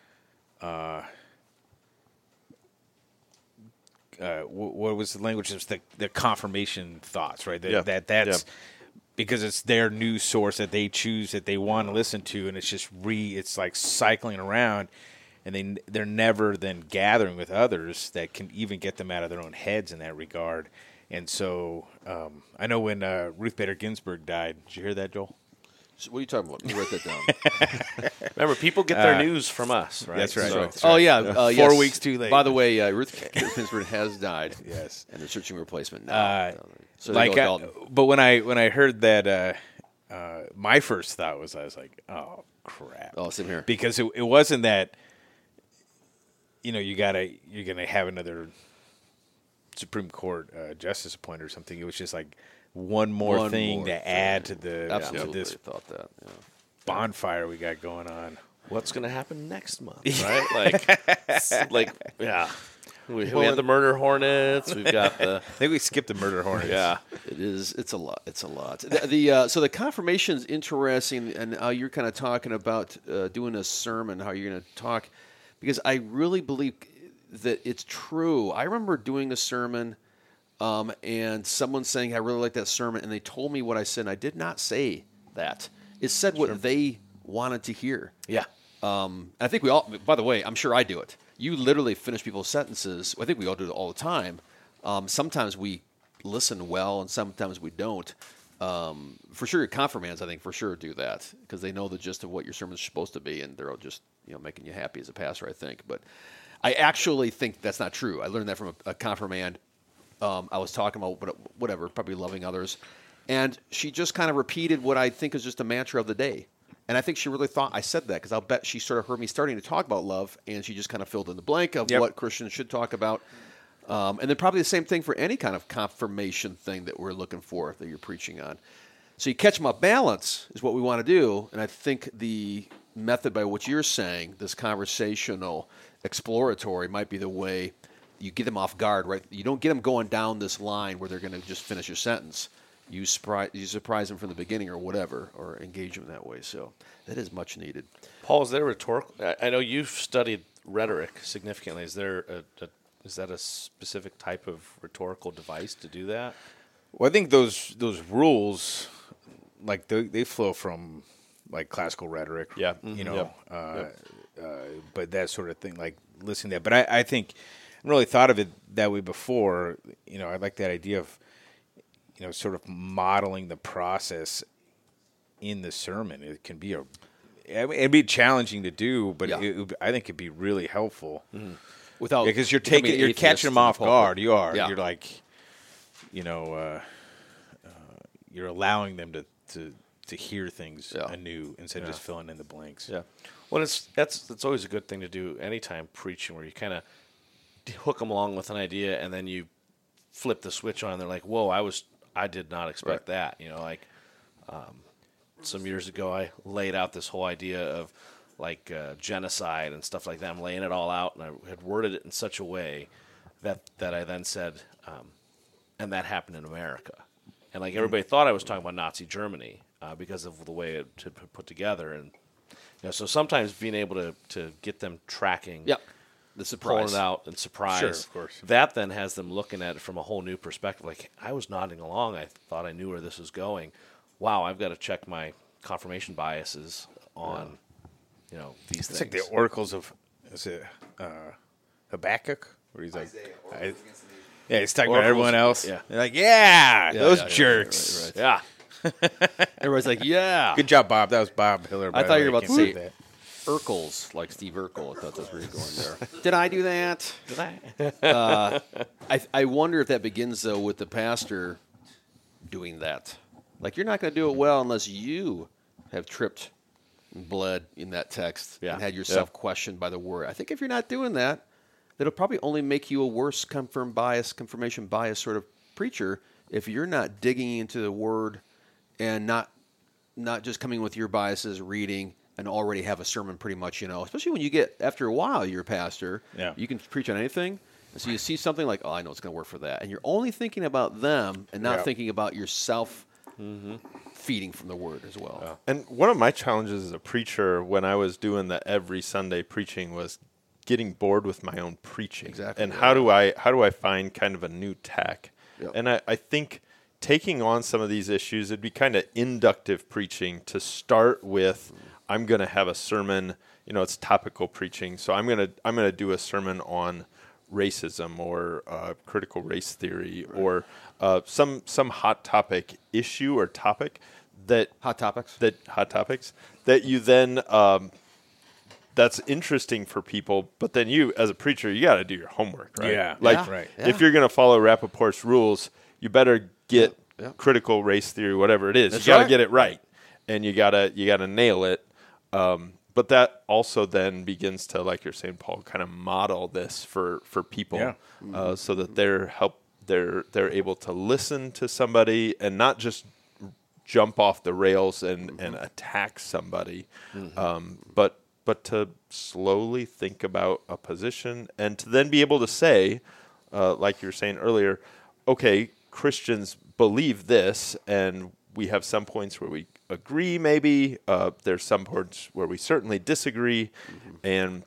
Uh, wh- what was the language? It was the, the confirmation thoughts, right? That, Yeah. that that's Yeah. because it's their news source that they choose that they want to listen to, and it's just re it's like cycling around, and they they're never then gathering with others that can even get them out of their own heads in that regard. And so um, I know when uh, Ruth Bader Ginsburg died. Did you hear that, Joel? So what are you talking about? Let me write that down. Remember, people get their news from us, right? that's right. So- That's Oh yeah, uh, Four yes. weeks too late. By the way, uh, Ruth Bader Ginsburg has died. Yes. and they're searching a replacement now. Uh, so there you like, go, I, Dalton. but when I when I heard that, uh, uh, my first thought was I was like, oh crap. Oh, same here. Because it, it wasn't that. You know, you gotta you're gonna have another Supreme Court uh, justice appointed or something. It was just like one more One thing more to thing. add to the Absolutely to this thought that. Yeah. bonfire we got going on. What's going to happen next month, right? Like, like yeah. We, we have the murder hornets. We've got the I think we skipped the murder hornets. yeah. It is. It's a lot. It's a lot. The, the uh, so the confirmation's interesting, and how you're kind of talking about uh, doing a sermon, how you're going to talk, because I really believe that it's true. I remember doing a sermon, um, and someone saying, "I really like that sermon," and they told me what I said. And I did not say that. It said what they wanted to hear. Yeah. Um, I think we all. By the way, I'm sure I do it. You literally finish people's sentences. I think we all do it all the time. Um, sometimes we listen well, and sometimes we don't. Um, for sure, your confirmands, I think, for sure do that because they know the gist of what your sermon's supposed to be, and they're all just you know making you happy as a pastor, I think. But I actually think that's not true. I learned that from a, a confirmand. Um, I was talking about what- whatever, probably loving others, and she just kind of repeated what I think is just a mantra of the day. And I think she really thought I said that because I'll bet she sort of heard me starting to talk about love, and she just kind of filled in the blank of Yep. what Christians should talk about. Um, and then probably the same thing for any kind of confirmation thing that we're looking for that you're preaching on. So you catch them off balance is what we want to do. And I think the method by which you're saying, this conversational, exploratory, might be the way you get them off guard, right? You don't get them going down this line where they're going to just finish your sentence. You surprise, you surprise them from the beginning or whatever, or engage them that way. So that is much needed. Paul, is there rhetorical? I- I know you've studied rhetoric significantly. Is there a, a is that a specific type of rhetorical device to do that? Well, I think those those rules, like they, they flow from like classical rhetoric. Yeah. You Mhm. know, Yep. uh, uh, but that sort of thing, like listening to that. But I, I think I haven't really thought of it that way before. You know, I like that idea of you know, sort of modeling the process in the sermon. It can be a, I mean, it'd be challenging to do, but Yeah. it, would- I think it'd be really helpful Without because you're becoming taking, an you're atheist catching them in the off pulpit. guard. You are. Yeah. You're like, you know, uh, uh, you're allowing them to, to, to hear things Yeah. anew instead of just filling in the blanks. Yeah. Well, it's that's that's always a good thing to do anytime preaching, where you kind of hook them along with an idea, and then you flip the switch on. And they're like, "Whoa, I was I did not expect that. You know, like um, some years ago, I laid out this whole idea of like uh, genocide and stuff like that. I'm laying it all out, and I had worded it in such a way that that I then said, um, and that happened in America. And like everybody thought I was talking about Nazi Germany uh, because of the way it had been put together. And you know, so sometimes being able to, to get them tracking, Yep. The pulling surprise. it out and surprise, Sure, of course. that then has them looking at it from a whole new perspective. Like I was nodding along, I thought I knew where this was going. Wow, I've got to check my confirmation biases on, you know, these It's things. like the oracles of is it uh, Habakkuk, where he's like, I, yeah, he's talking about Oracles, everyone else. yeah. They're like, yeah, Yeah, those yeah, yeah, jerks. right, right, yeah. Everybody's like, yeah. Good job, Bob. That was Bob Hiller. I by thought the you were way. about to Can't say believe Urkels, like Steve Urkel. I thought that's where you're going there. Did I do that? Did I? Uh, I, I wonder if that begins, though, with the pastor doing that. Like, you're not going to do it well unless you have tripped and bled in that text Yeah. and had yourself questioned by the word. I think if you're not doing that, it'll probably only make you a worse confirm bias, confirmation bias sort of preacher if you're not digging into the word and not not just coming with your biases, reading, and already have a sermon pretty much, you know, especially when you get, after a while, you're a pastor, Yeah. you can preach on anything. And so you see something like, oh, I know it's going to work for that. And you're only thinking about them and not Yeah. thinking about yourself feeding from the word as well. And one of my challenges as a preacher when I was doing the every Sunday preaching was getting bored with my own preaching. Exactly, And yeah. how do I how do I find kind of a new tack? Yep. And I, I think taking on some of these issues, it'd be kind of inductive preaching to start with. I'm going to have a sermon. You know, it's topical preaching, so I'm gonna I'm gonna do a sermon on racism or uh, critical race theory or uh, some some hot topic issue or topic that Hot topics? that hot topics that you then um, that's interesting for people, but then you as a preacher you got to do your homework, right? Yeah. like Yeah. Right. Yeah. if you're going to follow Rappaport's rules, you better get Yeah. Yeah. critical race theory, whatever it is. That's you got to right. get it right, and you gotta you gotta nail it. Um, but that also then begins to, like you're saying, Paul, kind of model this for for people, Yeah. uh, so that they're help they're they're able to listen to somebody and not just jump off the rails and, and attack somebody, um, but but to slowly think about a position and to then be able to say, uh, like you were saying earlier, okay, Christians believe this, and we have some points where we agree, maybe. Uh, there's some points where we certainly disagree, and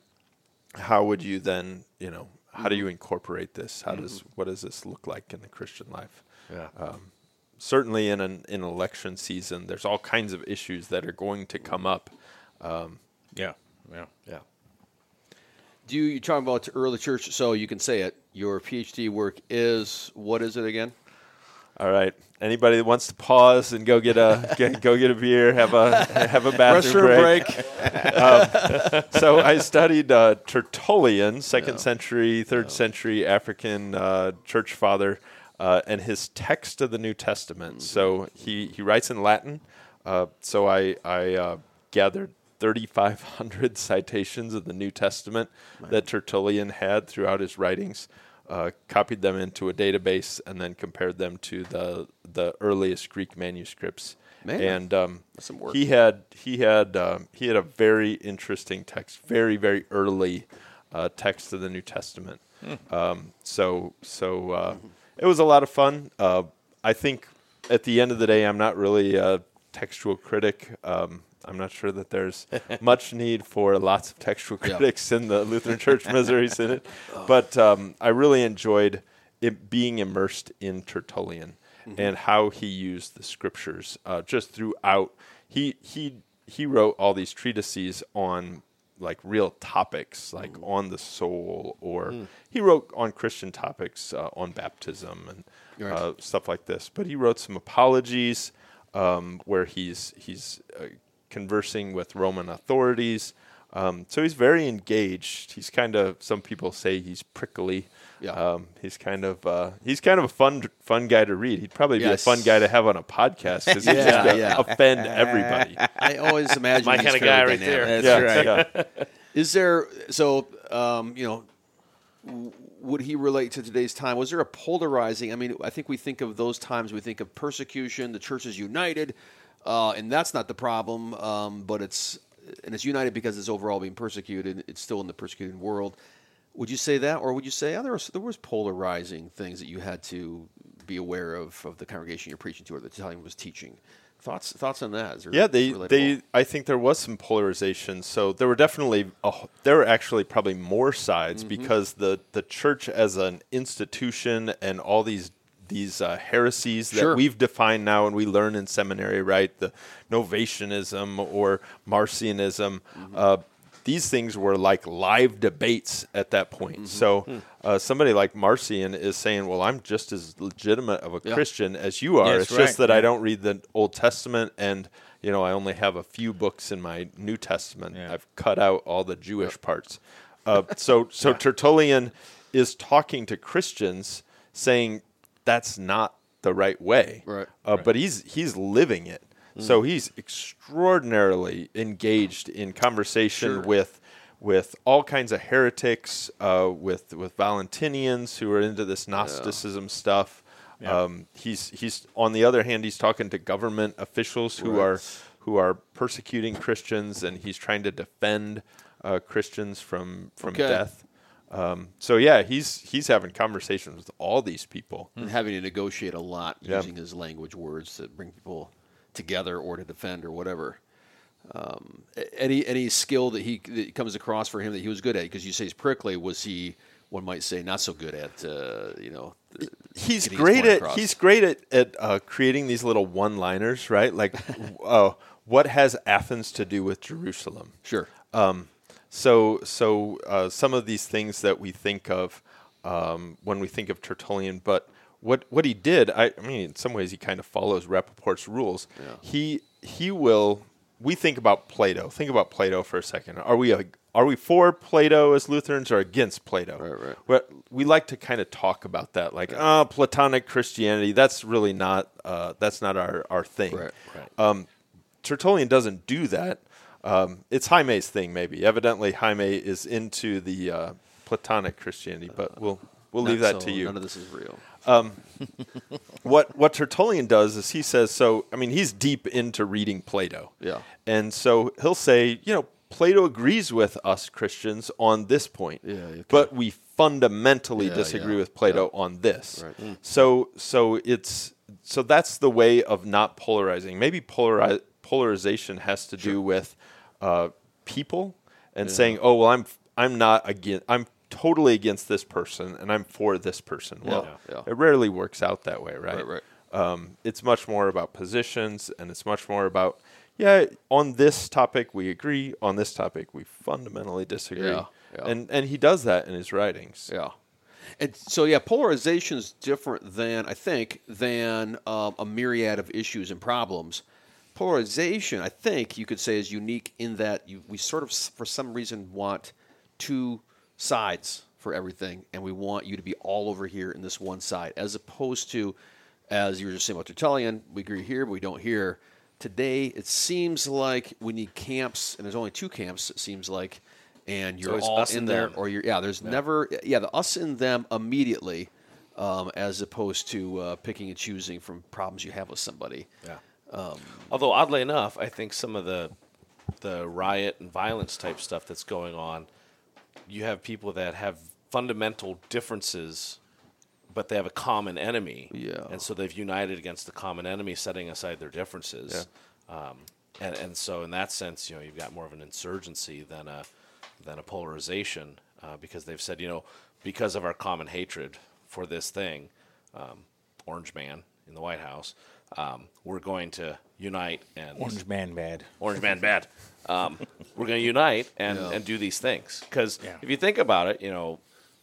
how would you then, you know, how do you incorporate this? How does what does this look like in the Christian life? Yeah. Certainly in an in election season, there's all kinds of issues that are going to come up. Um, Yeah. Yeah. Yeah. Do you, you're talking about early church, so you can say it. Your PhD work is, what is it again? all right, anybody that wants to pause and go get a get, go get a beer, have a have a bathroom Restroom break. break. Um, so I studied uh, Tertullian, second century, third century African uh, church father, uh, and his text of the New Testament. So he, he writes in Latin. Uh, so I I uh, gathered thirty-five hundred citations of the New Testament that Tertullian had throughout his writings. Uh, copied them into a database and then compared them to the the earliest Greek manuscripts. Man, and um, that's some work. he had he had um, he had a very interesting text, very very early uh, text of the New Testament. Um, so so uh, it was a lot of fun. Uh, I think at the end of the day, I'm not really a textual critic. Um, I'm not sure that there's much need for lots of textual Yeah. critics in the Lutheran Church Missouri Synod, but um, I really enjoyed it being immersed in Tertullian and how he used the scriptures uh, just throughout. He he he wrote all these treatises on like real topics, like on the soul, or he wrote on Christian topics, uh, on baptism and Right. uh, stuff like this. But he wrote some apologies um, where he's he's uh, conversing with Roman authorities. Um, so he's very engaged. He's kind of, some people say he's prickly. Yeah. Um, he's kind of uh, he's kind of a fun fun guy to read. He'd probably be Yes. a fun guy to have on a podcast because he's Yeah, just gonna yeah. offend everybody. I always imagine My he's kind of fairly guy right dynamic. there. That's yeah, right. yeah. Is there, so, um, you know, w- would he relate to today's time? Was there a polarizing? I mean, I think we think of those times. We think of persecution. The church is united, uh, and that's not the problem. Um, but it's and it's united because it's overall being persecuted. It's still in the persecuted world. Would you say that, or would you say oh, there was there was polarizing things that you had to be aware of of the congregation you're preaching to, or the Italian was teaching? Thoughts thoughts on that? Is there Yeah, they, relatable? they I think there was some polarization. So there were definitely a, there were actually probably more sides Mm-hmm. because the, the church as an institution and all these these uh, heresies that Sure. we've defined now and we learn in seminary, right? The Novatianism or Marcionism. Mm-hmm. Uh, these things were like live debates at that point. Mm-hmm. So Hmm. uh, somebody like Marcion is saying, well, I'm just as legitimate of a Yeah. Christian as you are. Yes, it's right, just that I yeah. don't read the Old Testament and, you know, I only have a few books in my New Testament. Yeah. I've cut out all the Jewish parts. Uh, so so Tertullian is talking to Christians saying that's not the right way. Right. Uh, But he's he's living it. So he's extraordinarily engaged in conversation Sure. with with all kinds of heretics, uh, with with Valentinians who are into this Gnosticism stuff. Yeah. Um, he's he's on the other hand, he's talking to government officials who Right. are who are persecuting Christians, and he's trying to defend uh, Christians from from Okay. death. Um, so yeah, he's he's having conversations with all these people. and having to negotiate a lot Yeah. using his language words that bring people together or to defend or whatever. Um, a- any any skill that he that comes across for him that he was good at, because you say he's prickly, was he, one might say, not so good at uh, you know th- He's getting his great point at across? he's great at at uh, creating these little one-liners, right? Like, uh, what has Athens to do with Jerusalem? Sure. Um, so so uh, some of these things that we think of um, when we think of Tertullian, but what what he did, I, I mean, in some ways he kind of follows Rappaport's rules. Yeah. He he will. We think about Plato. Think about Plato for a second. Are we a, are we for Plato as Lutherans or against Plato? Right, right. Well, we like to kind of talk about that, like ah, Platonic Christianity. That's really not uh, that's not our our thing. Right, right. Um, Tertullian doesn't do that. Um, it's Jaime's thing, maybe. Evidently, Jaime is into the uh, Platonic Christianity, but we'll we'll leave Not that so- to you. None of this is real. What what Tertullian does is he says, so I mean, he's deep into reading Plato. Yeah. And so he'll say, you know, Plato agrees with us Christians on this point, Yeah, okay. but we fundamentally Yeah, disagree yeah, with Plato on this. Right. Mm. So so it's so that's the way of not polarizing. Maybe polari- polarization has to do with uh, people and saying, oh well, I'm I'm not against I'm totally against this person and I'm for this person. Well, Yeah, yeah. it rarely works out that way, right? Right, right. Um, it's much more about positions, and it's much more about, yeah, on this topic we agree, on this topic we fundamentally disagree. Yeah, yeah. And and he does that in his writings. Yeah. And so, yeah, polarization is different than, I think, than um, a myriad of issues and problems. Polarization, I think you could say, is unique in that you, we sort of, s- for some reason, want two sides for everything, and we want you to be all over here in this one side, as opposed to, as you were just saying about Tertullian, we agree here, but we don't here. Today, it seems like we need camps, and there's only two camps, it seems like, and you're always all us in and there, them. or you're, yeah, there's never, yeah, the us and them immediately, um, as opposed to uh, picking and choosing from problems you have with somebody. Yeah. Um, Although oddly enough, I think some of the the riot and violence type stuff that's going on, you have people that have fundamental differences, but they have a common enemy. Yeah. And so they've united against the common enemy, setting aside their differences. Um, and, and so in that sense, you know, you've got more of an insurgency than a than a polarization, uh, because they've said, you know, because of our common hatred for this thing, um, Orange Man in the White House, um, we're going to unite and Orange man bad. Orange Man bad. Um, we're going to unite and, Yeah. and do these things. Because Yeah. if you think about it, you know,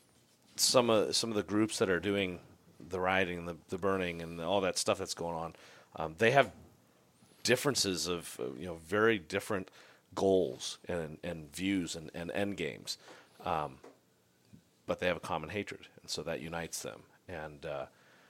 some of some of the groups that are doing the rioting, the the burning, and all that stuff that's going on, um, they have differences of uh, you know very different goals and and views and, and end games, um, but they have a common hatred, and so that unites them. And uh,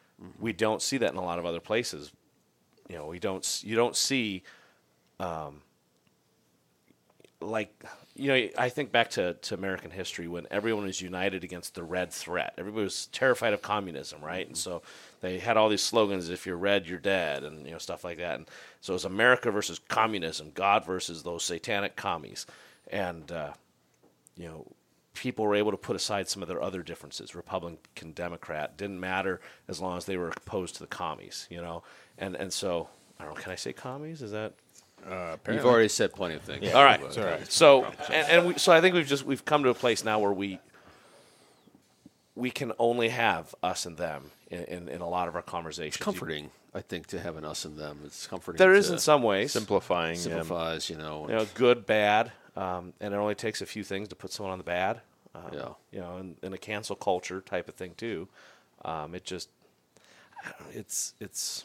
we don't see that in a lot of other places. You know, we don't. s- You don't see. Um, like, you know, I think back to, to American history when everyone was united against the red threat. Everybody was terrified of communism, right? And so they had all these slogans, if you're red, you're dead, and, you know, stuff like that. And so it was America versus communism, God versus those satanic commies. And, uh, you know, people were able to put aside some of their other differences, Republican, Democrat, didn't matter as long as they were opposed to the commies, you know. And, and so, I don't know, can I say commies? Is that... Uh, You've already said plenty of things. Yeah. All right. It's all right. So, and, and we, so I think we've just we've come to a place now where we we can only have us and them in, in, in a lot of our conversations. It's comforting, I think, to have an us and them. It's comforting. There to is in some ways. Simplifying. yeah. simplifies, you know. You know, good, bad, um, and it only takes a few things to put someone on the bad. Um, Yeah. You know, in, in a cancel culture type of thing too. Um, it just, it's it's.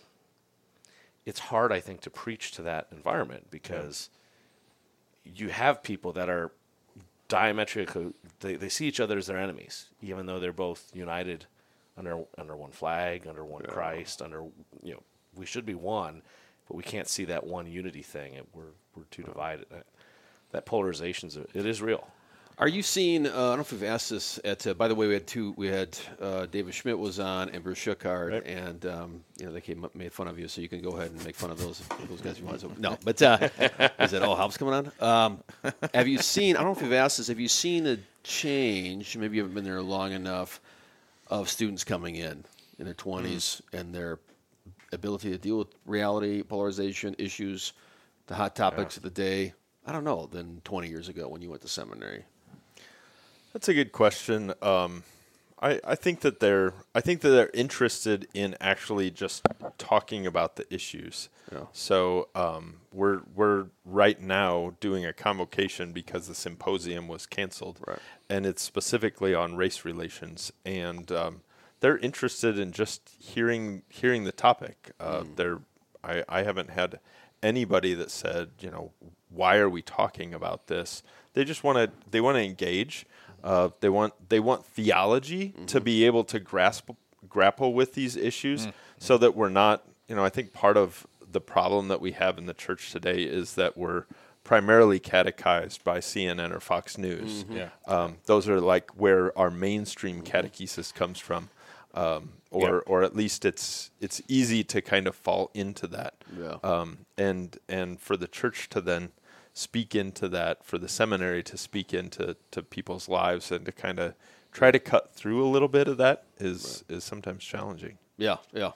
It's hard, I think, to preach to that environment because yeah. you have people that are diametrically, they, they see each other as their enemies, even though they're both united under under one flag, under one yeah. Christ, under, you know, we should be one, but we can't see that one unity thing. It, we're we're too divided. That, that polarization, it is real. Are you seeing? Uh, I don't know if we've asked this. At uh, by the way, we had two. We had uh, David Schmidt was on and Bruce Schuckard, right. and um, you know they came up, made fun of you, so you can go ahead and make fun of those those guys if you want. So, no, but uh, is that all helps coming on? Um, have you seen? I don't know if you've asked this. Have you seen a change? Maybe you haven't been there long enough of students coming in in their twenties mm. and their ability to deal with reality, polarization issues, the hot topics yeah. of the day. I don't know. Than twenty years ago when you went to seminary. That's a good question. Um, I, I think that they're I think that they're interested in actually just talking about the issues. Yeah. So um, we're we're right now doing a convocation because the symposium was canceled, right. and it's specifically on race relations. And um, they're interested in just hearing hearing the topic. Uh, mm. They're I, I haven't had anybody that said, you know, why are we talking about this? They just want to they want to engage. Uh, they want they want theology mm-hmm. to be able to grasp grapple with these issues, mm-hmm. so that we're not. You know, I think part of the problem that we have in the church today is that we're primarily catechized by C N N or Fox News. Mm-hmm. Yeah. Um, those are like where our mainstream catechesis comes from, um, or yeah. or at least it's it's easy to kind of fall into that. Yeah. Um, and and for the church to then speak into that, for the seminary to speak into to people's lives and to kind of try to cut through a little bit of that is right. is sometimes challenging. Yeah, yeah.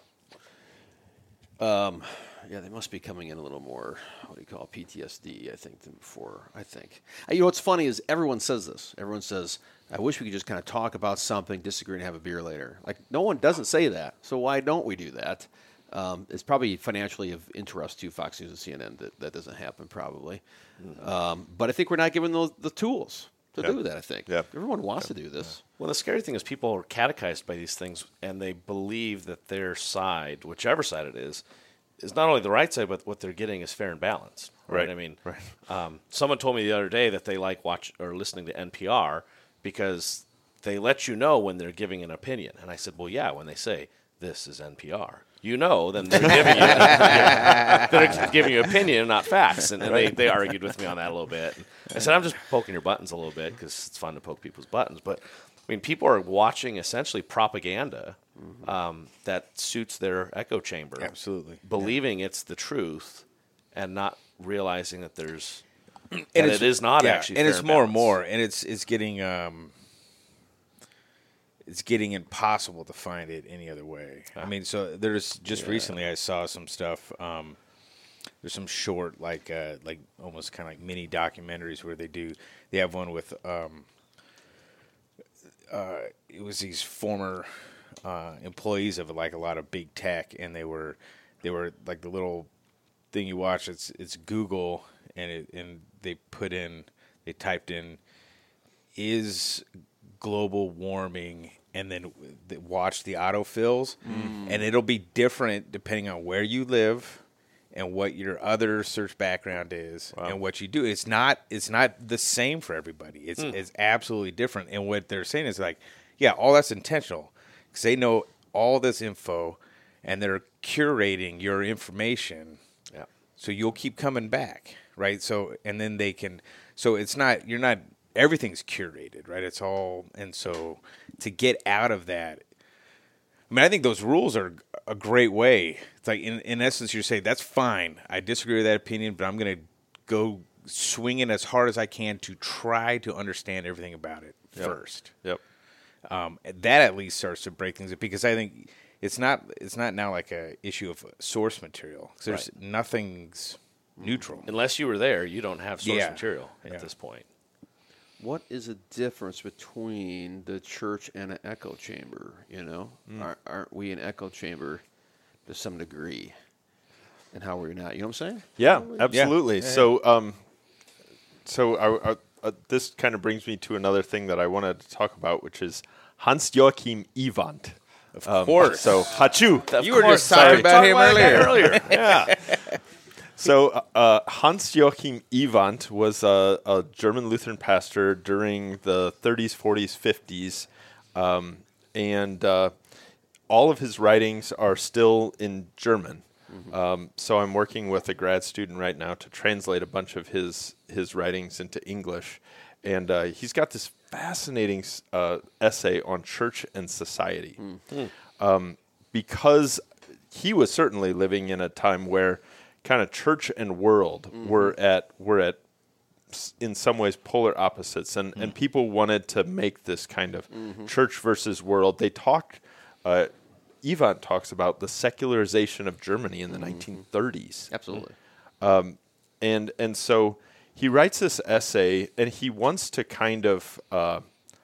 Um, yeah, they must be coming in a little more, what do you call it, P T S D, I think, than before, I think. Uh, you know, what's funny is everyone says this. Everyone says, I wish we could just kind of talk about something, disagree, and have a beer later. Like, no one doesn't say that, so why don't we do that? Um, it's probably financially of interest to Fox News and C N N that that doesn't happen probably. Mm-hmm. Um, but I think we're not given those, the tools to yeah. do that, I think. Yeah. Everyone wants yeah. to do this. Well, the scary thing is people are catechized by these things, and they believe that their side, whichever side it is, is not only the right side, but what they're getting is fair and balanced. Right? Right. I mean, right. Um, someone told me the other day that they like watch or listening to N P R because they let you know when they're giving an opinion. And I said, well, yeah, when they say, this is N P R. You know, then they're giving you they're giving you opinion, not facts. And, and they, they argued with me on that a little bit. And I said, I'm just poking your buttons a little bit because it's fun to poke people's buttons. But, I mean, people are watching essentially propaganda um, that suits their echo chamber. Absolutely. Believing yeah. it's the truth and not realizing that there's and that it is not yeah, actually and fair it's and more and balanced. more. And it's, it's getting... Um, it's getting impossible to find it any other way. I mean, so there's just yeah. recently I saw some stuff. Um, there's some short, like, uh, like almost kind of like mini documentaries where they do. They have one with. Um, uh, it was these former uh, employees of like a lot of big tech, and they were, they were like the little thing you watch. It's it's Google, and it and they put in, they typed in, is global warming, and then watch the autofills, mm. and it'll be different depending on where you live and what your other search background is wow. and what you do. It's not it's not the same for everybody. It's mm. it's absolutely different. And what they're saying is like, yeah, all that's intentional because they know all this info and they're curating your information. Yeah. So you'll keep coming back, right? So and then they can. So it's not you're not everything's curated, right? It's all and so to get out of that. I mean, I think those rules are a great way. It's like in in essence, you're saying that's fine. I disagree with that opinion, but I'm going to go swinging as hard as I can to try to understand everything about it Yep. first. Yep. Um, that at least starts to break things up because I think it's not it's not now like a issue of source material. 'Cause there's nothing's neutral. Unless you were there, you don't have source Yeah. material at Yeah. this point. What is the difference between the church and an echo chamber? You know, Aren't, aren't we an echo chamber to some degree? And how are we not? You know what I'm saying? Yeah, absolutely. So, um, so I, I, uh, this kind of brings me to another thing that I wanted to talk about, which is Hans-Joachim Ewand. Of Um, course. So, Hachu. You were just talking about him earlier. earlier. Yeah. So uh, Hans-Joachim Ewand was a, a German Lutheran pastor during the thirties, forties, fifties, um, and uh, all of his writings are still in German. Mm-hmm. Um, so I'm working with a grad student right now to translate a bunch of his his writings into English, and uh, he's got this fascinating uh, essay on church and society, mm-hmm. um, because he was certainly living in a time where kind of church and world mm-hmm. were at were at in some ways polar opposites, and, mm-hmm. and people wanted to make this kind of mm-hmm. church versus world. They talked. Uh, Ewand talks about the secularization of Germany in the mm-hmm. nineteen thirties. Absolutely. Um, and and so he writes this essay, and he wants to kind of uh,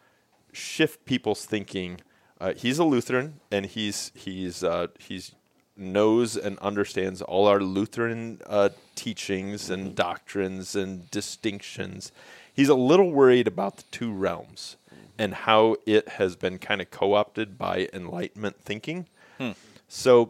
shift people's thinking. Uh, he's a Lutheran, and he's he's uh, he's knows and understands all our Lutheran uh, teachings and mm-hmm. doctrines and distinctions. He's a little worried about the two realms and how it has been kind of co-opted by Enlightenment thinking. Hmm. So,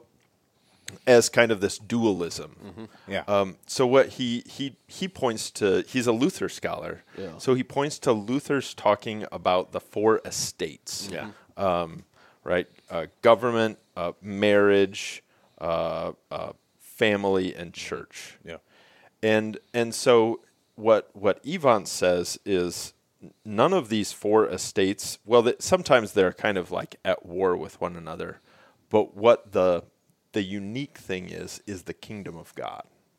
as kind of this dualism. Mm-hmm. Yeah. Um, so what he he he points to, he's a Luther scholar. Yeah. So he points to Luther's talking about the four estates. Yeah. Um, right. Uh, government, uh, marriage, uh, uh, family, and church. Yeah. And and so what what Ewand says is, none of these four estates, well, th- sometimes they're kind of like at war with one another, but what the the unique thing is, is the kingdom of God,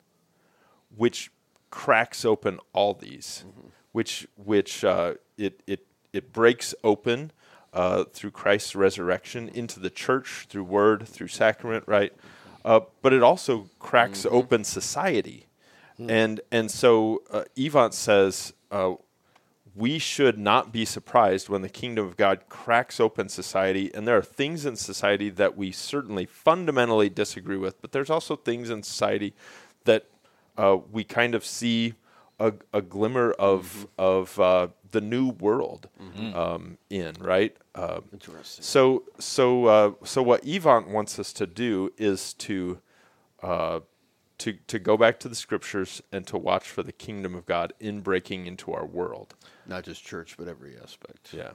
which cracks open all these, mm-hmm. which which uh, it it it breaks open uh, through Christ's resurrection into the church, through word, through sacrament, right? Uh, but it also cracks mm-hmm. open society, mm-hmm. and and so uh, Ewand says, Uh, we should not be surprised when the kingdom of God cracks open society. And there are things in society that we certainly fundamentally disagree with, but there's also things in society that uh, we kind of see a, a glimmer of mm-hmm. of uh, the new world mm-hmm. um, in, right? Uh, Interesting. So so uh, so what Ewand wants us to do is to uh, to to go back to the scriptures and to watch for the kingdom of God in breaking into our world. Not just church, but every aspect. Yeah.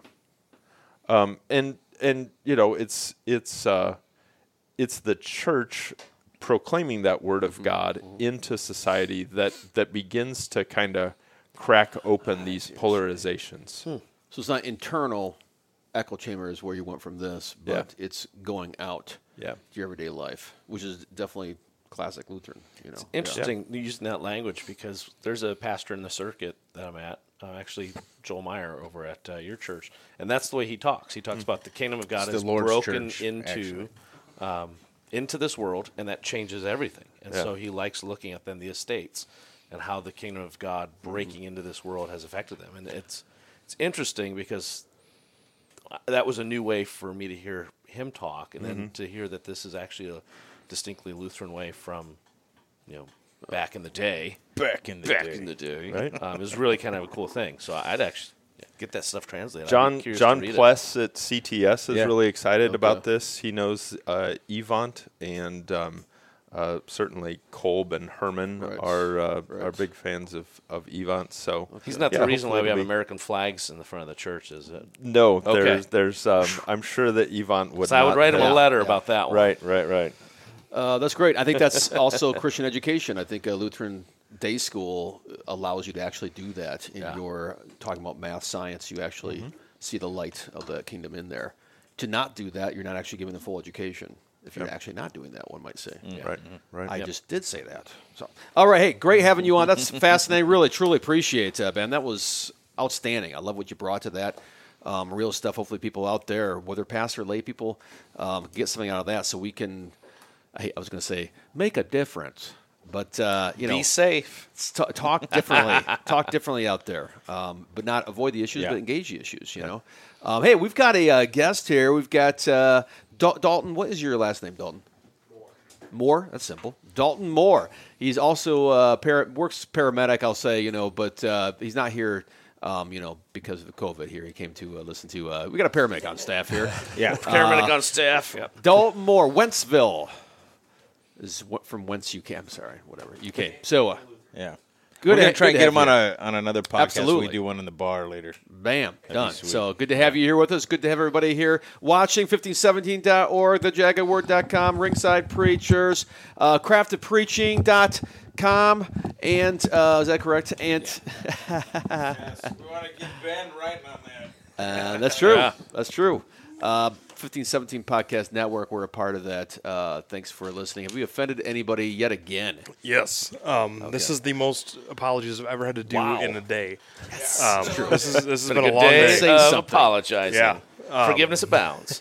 Um, and and you know, it's it's uh, it's the church proclaiming that word of God mm-hmm. into society that that begins to kind of crack open these polarizations. Hmm. So it's not internal echo chamber is where you went from this, but Yeah. it's going out Yeah. to your everyday life, which is definitely classic Lutheran. You know, It's interesting using that language because there's a pastor in the circuit that I'm at, uh, actually Joel Meyer over at uh, your church, and that's the way he talks. He talks mm. about the kingdom of God It's is the Lord's broken church, into um, into this world, and that changes everything. And Yeah. so he likes looking at then the estates and how the kingdom of God breaking mm. into this world has affected them. And it's it's interesting because that was a new way for me to hear him talk, and mm-hmm. then to hear that this is actually a distinctly Lutheran way from, you know, back in the day. Back in the back day. in the day. Right. Um, it was really kind of a cool thing. So I'd actually get that stuff translated. I'd John be curious John to read Pless at C T S is Yeah. really excited Okay. about this. He knows uh, Ewand and um, uh, certainly Kolb and Herman Right. are uh, Right. are big fans of of Ewand. So it. He's not yeah, the reason why hopefully we have it'll be- American flags in the front of the church, is it? No, Okay. there's there's um, I'm sure that Ewand would. So I would not write him have- a letter Yeah. about that one. Right, right, right. Uh, that's great. I think that's also Christian education. I think uh, Lutheran day school allows you to actually do that in Yeah. your talking about math, science. You actually Mm-hmm. see the light of the kingdom in there. To not do that, you're not actually giving the full education. If you're actually not doing that, one might say. Right. Right. I just did say that. So, all right, hey, great having you on. That's fascinating. Really, truly appreciate it, uh, Ben. That was outstanding. I love what you brought to that. Um, real stuff. Hopefully, people out there, whether pastor, lay people, um, get something out of that, so we can. I, I was going to say make a difference, but uh, you know, Be safe. t- talk differently. talk differently out there, um, but not avoid the issues, Yeah. but engage the issues. You know. Um, hey, we've got a uh, guest here. We've got uh, Dal- Dalton. What is your last name, Dalton? Moore. That's simple. Dalton Moore. He's also uh, para- works paramedic, I'll say, you know, but uh, he's not here, um, you know, because of the COVID here. He came to uh, listen to. Uh, we got a paramedic on staff here. Yeah. Paramedic on staff. Yep. Dalton Moore, Wentzville is what, from whence you came. I'm sorry, whatever you came. So, uh, Yeah. good. We're gonna to- try good and to get him have on a on another podcast. Absolutely. We do one in the bar later. Bam, done. sweet. So good to have you here with us. Good to have everybody here watching. fifteen seventeen dot org, the jagged word dot com, Ringside Preachers, uh, crafted preaching dot com, and uh, is that correct? And Yes, we want to get Ben writing on that. uh, that's true. Yeah. That's true. Uh, fifteen seventeen Podcast Network, we're a part of that. Uh, thanks for listening. Have we offended anybody yet again? Yes. Um, This Okay. is the most apologies I've ever had to do Wow. in a day. Um, this is this has Been been, a a good long day day. Say of something. apologizing. Yeah. Um, Forgiveness abounds.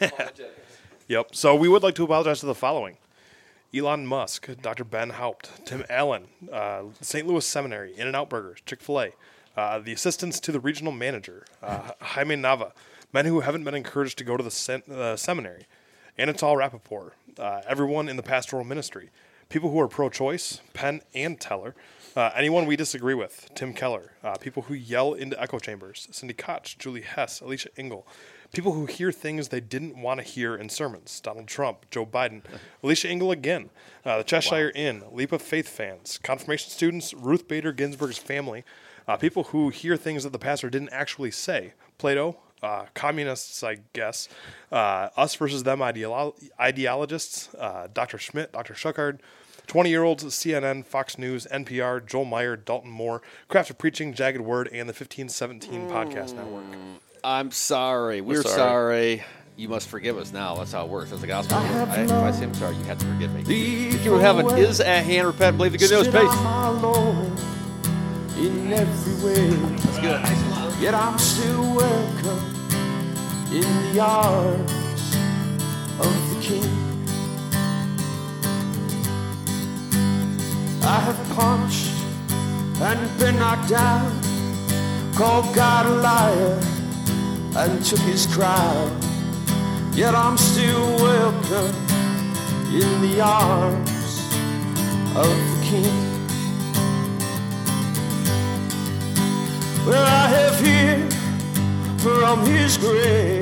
Yep. So we would like to apologize to the following: Elon Musk, Doctor Ben Haupt, Tim Allen, uh, Saint Louis Seminary, In-N-Out Burgers, Chick-fil-A, uh, the assistants to the regional manager, uh, Jaime Nava, men who haven't been encouraged to go to the sen- uh, seminary, Anatol Rappaport, uh, everyone in the pastoral ministry, people who are pro-choice, Penn and Teller, uh, anyone we disagree with, Tim Keller, uh, people who yell into echo chambers, Cindy Koch, Julie Hess, Alicia Engel, people who hear things they didn't want to hear in sermons, Donald Trump, Joe Biden, Alicia Engel again, uh, the Cheshire Inn, Leap of Faith fans, confirmation students, Ruth Bader Ginsburg's family, uh, people who hear things that the pastor didn't actually say, Plato, uh, communists, I guess, uh, us versus them ideolo- ideologists, uh, Doctor Schmidt, Doctor Schuckard, twenty-year-olds, C N N, Fox News, N P R, Joel Meyer, Dalton Moore, Crafted Preaching, Jagged Word, and the fifteen seventeen Podcast Network. I'm sorry. We're sorry. sorry. You must forgive us now. That's how it works. That's the gospel. I I, have if I loved say I'm sorry, you have to forgive me. thee The kingdom of heaven away. is at hand. Repent, believe the good news. Spit Peace. on my Lord in every way. That's good. Yet I'm still welcome in the arms of the King. I have punched and been knocked down, called God a liar and took his crown. Yet I'm still welcome in the arms of the King. Well, I have heard from his grave